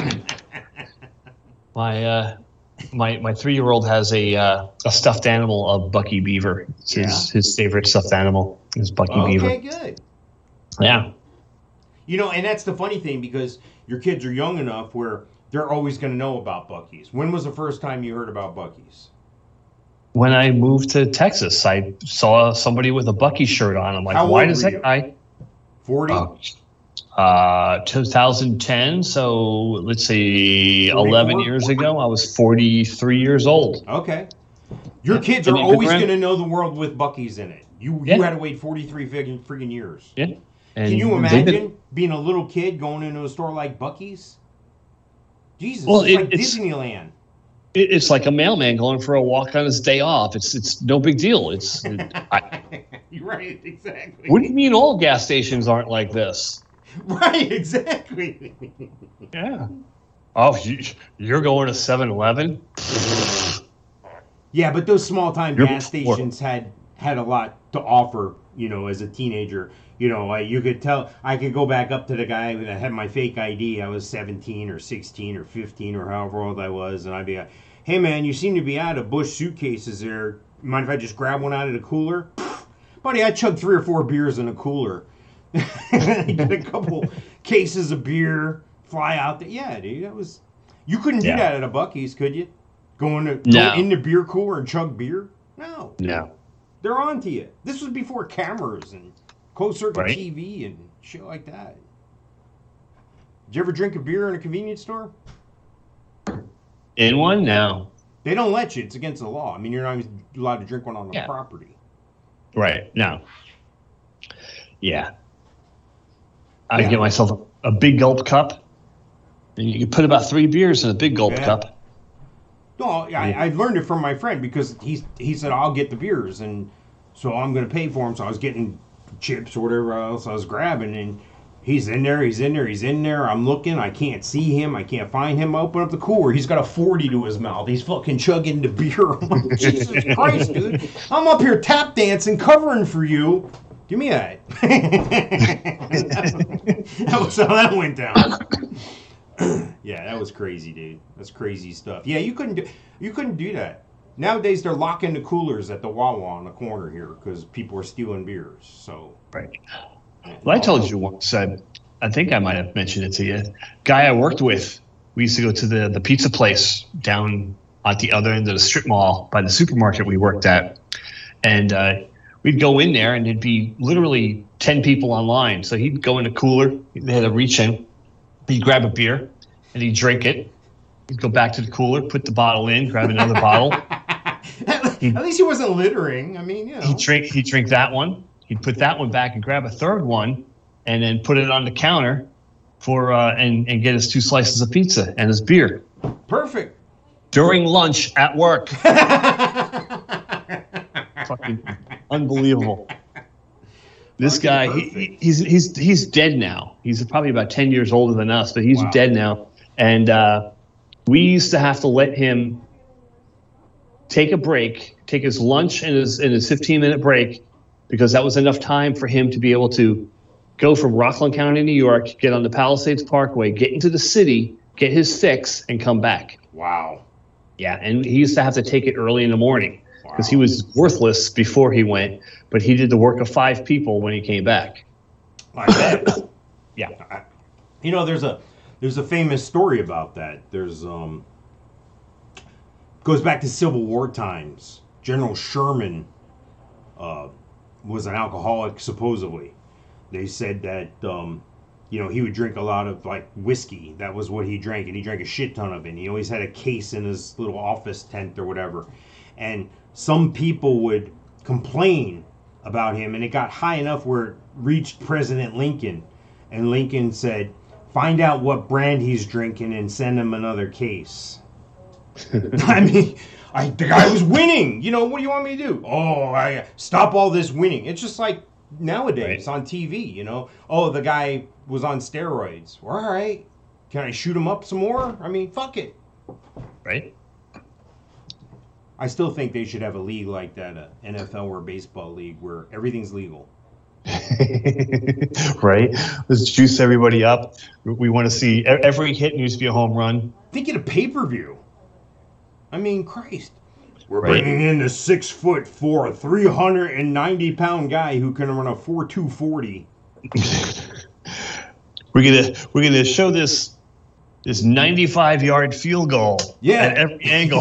My uh, my my three year old has a uh, a stuffed animal of Bucky Beaver. It's his his favorite stuffed animal is Bucky Okay, Beaver. good. Yeah. You know, and that's the funny thing because your kids are young enough where they're always going to know about Buc-ee's. When was the first time you heard about Buc-ee's? When I moved to Texas, I saw somebody with a Bucky shirt on. I'm like, How why old does were that you? guy? forty? Uh, uh, twenty ten. So let's see, eleven forty-four? years ago, I was forty-three years old. Okay. Your kids And are you've been always around- going to know the world with Buc-ee's in it. You Yeah. you had to wait forty-three friggin' friggin' years. Yeah. And Can you they've imagine been- being a little kid going into a store like Buc-ee's? Jesus, Well, it's it- like it's- Disneyland. It, it's like a mailman going for a walk on his day off. It's it's no big deal. It's I, You're right, exactly. what do you mean all gas stations aren't like this? Right, exactly. Yeah. Oh, you, you're going to seven eleven? Yeah, but those small time You're gas poor. stations had had a lot to offer, you know, as a teenager. You know, I, you could tell, I could go back up to the guy that had my fake I D. I was seventeen or sixteen or fifteen or however old I was, and I'd be like, hey man, you seem to be out of Bush suitcases there. Mind if I just grab one out of the cooler? Buddy, I chugged three or four beers in a cooler. Get a couple cases of beer, fly out there. Yeah, dude, that was, you couldn't do Yeah. that at a Buc-ee's, could you? Go in, the, No. go in the beer cooler and chug beer? No. No. They're on to you. This was before cameras and closed circuit Right. T V and shit like that. Did you ever drink a beer in a convenience store? In one? No. They don't let you. It's against the law. I mean, you're not even allowed to drink one on the Yeah. property. Right. No. Yeah. I Yeah. get myself a, a big gulp cup. And you can put about three beers in a big gulp Yeah. cup. No, I, I learned it from my friend because he he said I'll get the beers and so I'm going to pay for them. So I was getting chips or whatever else I was grabbing, and he's in there, he's in there, he's in there. I'm looking, I can't see him, I can't find him. I open up the cooler, he's got a forty to his mouth. He's fucking chugging the beer. I'm like, Jesus Christ, dude! I'm up here tap dancing, covering for you. Give me that. That was how that went down. Yeah, that was crazy, dude. That's crazy stuff. Yeah, you couldn't do you couldn't do that. Nowadays they're locking the coolers at the Wawa on the corner here because people are stealing beers. So Right. Well, I told you once, I, I think I might have mentioned it to you. Guy I worked with, we used to go to the, the pizza place down at the other end of the strip mall by the supermarket we worked at. And uh, we'd go in there and there'd be literally ten people online. So he'd go in a cooler, they had to reach in, he'd grab a beer and he'd drink it. He'd go back to the cooler, put the bottle in, grab another bottle. at least he wasn't littering. I mean, you know. He'd drink, he'd drink that one. He'd put that one back and grab a third one and then put it on the counter for uh, and, and get his two slices of pizza and his beer. Perfect. during lunch at work. Fucking unbelievable. This guy, he, he, he's he's he's dead now. He's probably about ten years older than us, but he's Wow. dead now. And uh, we used to have to let him take a break, take his lunch and his and his fifteen minute break, because that was enough time for him to be able to go from Rockland County, New York, get on the Palisades Parkway, get into the city, get his fix, and come back. Wow. Yeah, and he used to have to take it early in the morning because Wow. he was worthless before he went, but he did the work of five people when he came back. I bet. Yeah. I- You know, there's a there's a famous story about that. There's um goes back to Civil War times. General Sherman uh, was an alcoholic, supposedly. They said that um, you know, he would drink a lot of like whiskey. That was what he drank, and he drank a shit ton of it. And he always had a case in his little office tent or whatever. And some people would complain about him, and it got high enough where it reached President Lincoln, and Lincoln said, "Find out what brand he's drinking and send him another case." I mean, I, the guy was winning. You know, what do you want me to do? Oh, I stop all this winning. It's just like nowadays Right. on T V, you know. Oh, the guy was on steroids. Well, all right. Can I shoot him up some more? I mean, fuck it. Right? I still think they should have a league like that, a N F L or a baseball league where everything's legal. Right? Let's juice everybody up. We want to see e- every hit needs to be a home run. Think of a pay-per-view. I mean, Christ. We're Right. bringing in the six foot four, three hundred ninety pound guy who can run a four two forty. We're gonna we're gonna show this this ninety-five yard field goal Yeah. at every angle.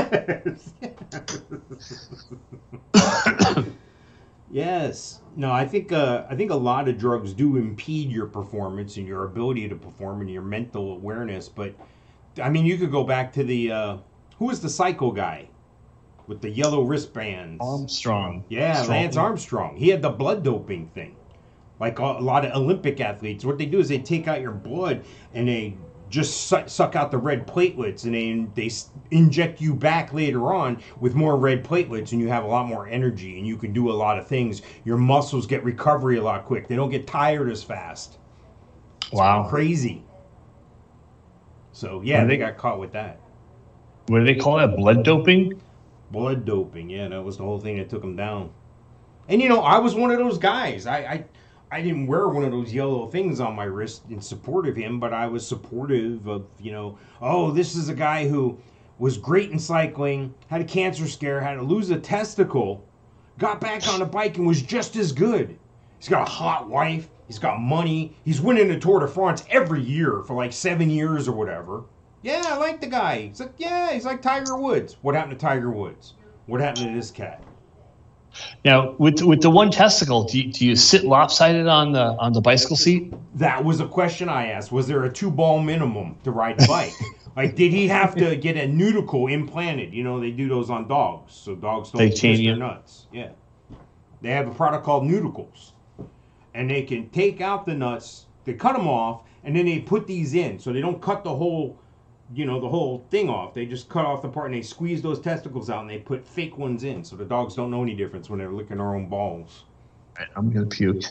Yes. No, I think uh, I think a lot of drugs do impede your performance and your ability to perform and your mental awareness. But I mean, you could go back to the uh, who was the psycho guy with the yellow wristbands? Armstrong. Yeah, Strong. Lance Armstrong. He had the blood doping thing. Like a, a lot of Olympic athletes, what they do is they take out your blood and they just suck, suck out the red platelets, and they they s- inject you back later on with more red platelets, and you have a lot more energy, and you can do a lot of things. Your muscles get recovery a lot quick. They don't get tired as fast. Wow. Crazy. So yeah, What do they they- got caught with that. What do they call that? Blood doping? Blood doping, yeah, that was the whole thing that took him down. And you know, I was one of those guys. I, I I didn't wear one of those yellow things on my wrist in support of him, but I was supportive of, you know, oh, this is a guy who was great in cycling, had a cancer scare, had to lose a testicle, got back on a bike and was just as good. He's got a hot wife, he's got money, he's winning the Tour de France every year for like seven years or whatever. Yeah, I like the guy. He's like, yeah, he's like Tiger Woods. What happened to Tiger Woods? What happened to this cat? Now, with with the one testicle, do you, do you sit lopsided on the on the bicycle seat? That was a question I asked. Was there a two ball minimum to ride the bike? Like, did he have to get a nudicle implanted? You know, they do those on dogs, so dogs don't twist their Titanium. nuts. Yeah, they have a product called nudicles, and they can take out the nuts. They cut them off, and then they put these in, so they don't cut the whole, you know, the whole thing off. They just cut off the part, and they squeeze those testicles out, and they put fake ones in, so the dogs don't know any difference when they're licking their own balls. I'm gonna puke.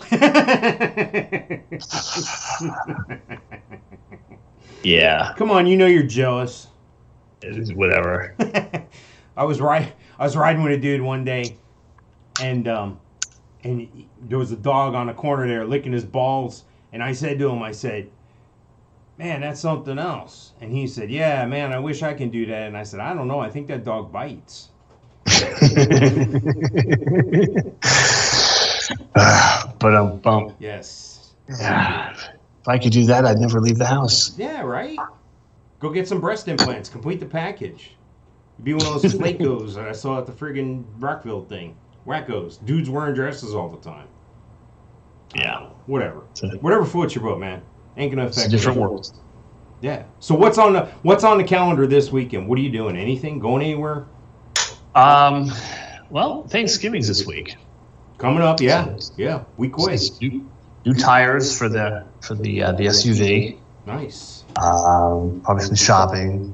Yeah, Come on, you know you're jealous. it is whatever. I was right. I was riding with a dude one day, and um, and he- there was a dog on the corner there licking his balls, and I said to him, I said, "Man, that's something else." And he said, "Yeah, man, I wish I can do that." And I said, "I don't know. I think that dog bites." But um, bump. Yes. If I could do that, I'd never leave the house. Yeah, right. Go get some breast implants. Complete the package. Be one of those flakos that I saw at the friggin' Rockville thing. Wackos. Dudes wearing dresses all the time. Yeah, Whatever. It's a- Whatever floats your boat, man. Ain't gonna affect it's a different you. world. Yeah. So what's on the what's on the calendar this weekend? What are you doing? Anything? Going anywhere? Um, well, Thanksgiving's this week. Coming up? Yeah. Yeah. We quit. New, new tires for the for the uh, the S U V. Nice. Um, probably some shopping.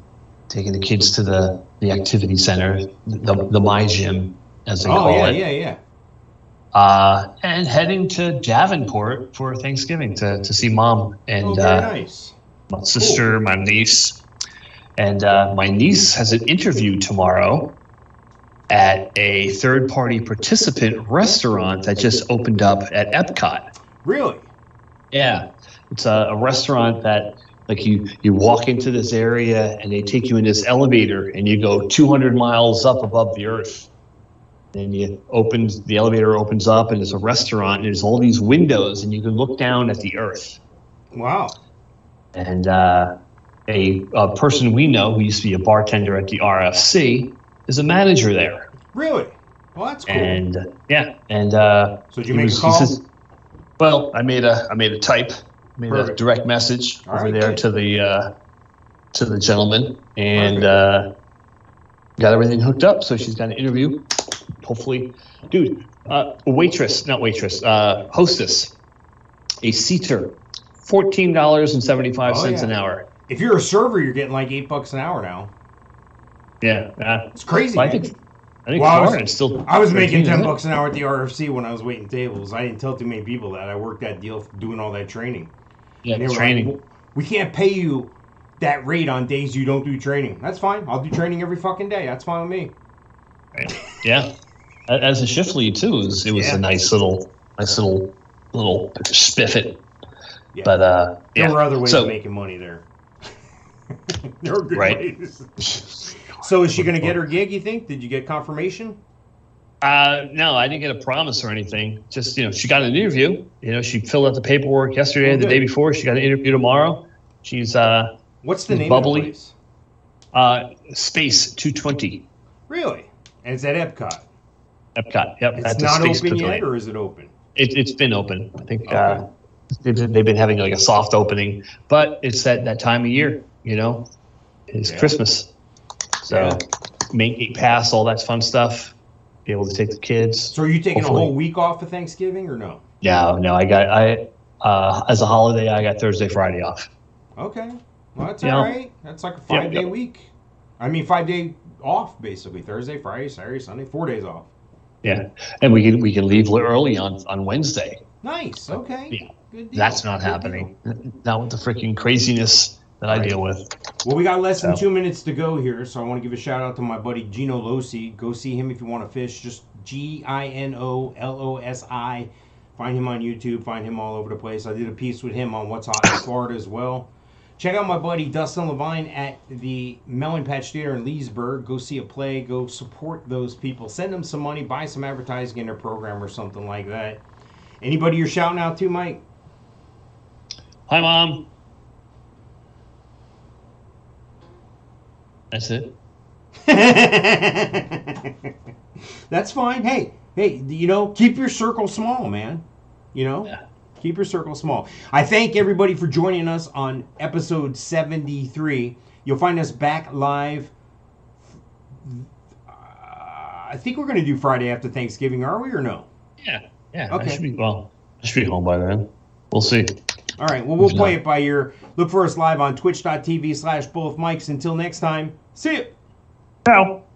taking the kids to the, the activity center, the, the My Gym, as they Oh, call yeah, it. yeah, yeah. Uh, and heading to Davenport for Thanksgiving to, to see mom and Oh, very uh, nice. my sister, my niece. And uh, my niece has an interview tomorrow at a third-party participant restaurant that just opened up at Epcot. Really? Yeah. It's a, a restaurant that, like, you, you walk into this area and they take you in this elevator and you go two hundred miles up above the earth. And you opens the elevator opens up and there's a restaurant and there's all these windows and you can look down at the earth. Wow. And uh, a, a person we know who used to be a bartender at the R F C is a manager there. Really? Well, that's cool. And uh, yeah, and uh, So did you he make was- a he call? says- well, I made a I made a type, made Perfect. a direct message All over right, there good. to the uh, to the gentleman, and Perfect. uh, got everything hooked up. So she's got an interview. Hopefully, dude, uh, waitress, not waitress, uh, hostess, a seater, fourteen dollars and seventy five Oh, cents yeah. an hour. If you're a server, you're getting like eight bucks an hour now. Yeah, uh, It's crazy. I man. think I think Well, I was- Florida's still. I was making thirteen, ten isn't it? bucks an hour at the R F C when I was waiting tables. I didn't tell too many people that. I worked that deal doing all that training. Yeah, And they were training. like, "Well, we can't pay you that rate on days you don't do training. That's fine. I'll do training every fucking day. That's fine with me. Yeah, A- as a shift lead too, it was, it was Yeah. a nice little, nice little, little spiffet. Yeah. But uh, There yeah. were other ways so, of making money there. There were good Right. ways. So is she going to get her gig, you think? Did you get confirmation? Uh, no, I didn't get a promise or anything. Just, you know, she got an interview. You know, she filled out the paperwork yesterday, Oh, and the good. day before. She got an interview tomorrow. She's uh, What's the She's name bubbly. of the place? uh, Space two twenty, Really? And it's at Epcot. Epcot. Yep, It's that's a not Space open yet, Pavilion. or is it open? It, it's been open. I think Okay. uh, they've, been- they've been having like a soft opening, but it's that, that time of year, you know, it's Yeah. Christmas. So Yeah. main gate pass, all that fun stuff. Be able to take the kids. So are you taking Hopefully. a whole week off for Thanksgiving, or no? No, no, I got I uh, as a holiday, I got Thursday, Friday off. Okay. Well, that's Yeah. all right. That's like a Yep, five-day yep. week. I mean, five-day off, basically. Thursday, Friday, Saturday, Sunday. Four days off. Yeah, and we can we can leave li- early on on Wednesday. Nice. Okay. Yeah. Good deal. That's not Good happening. Not with the freaking craziness that I Right. deal with. Well, we got less than So. two minutes to go here, so I want to give a shout out to my buddy Gino Losi. Go see him if you want to fish. Just G I N O L O S I. Find him on YouTube. Find him all over the place. I did a piece with him on What's Hot in Florida as well. Check out my buddy Dustin Levine at the Melon Patch Theater in Leesburg. Go see a play. Go support those people. Send them some money. Buy some advertising in their program or something like that. Anybody you're shouting out to, Mike? Hi, Mom. That's it. That's fine. Hey, hey, you know, keep your circle small, man. You know, Yeah. keep your circle small. I thank everybody for joining us on episode seventy-three. You'll find us back live. Uh, I think we're going to do Friday after Thanksgiving, are we, or no? Yeah, yeah. Okay. I should be well. I should be home by then. We'll see. All right, well, we'll Who's play not? it by ear. Look for us live on twitch.tv slash both mics. Until next time, see you. Ciao.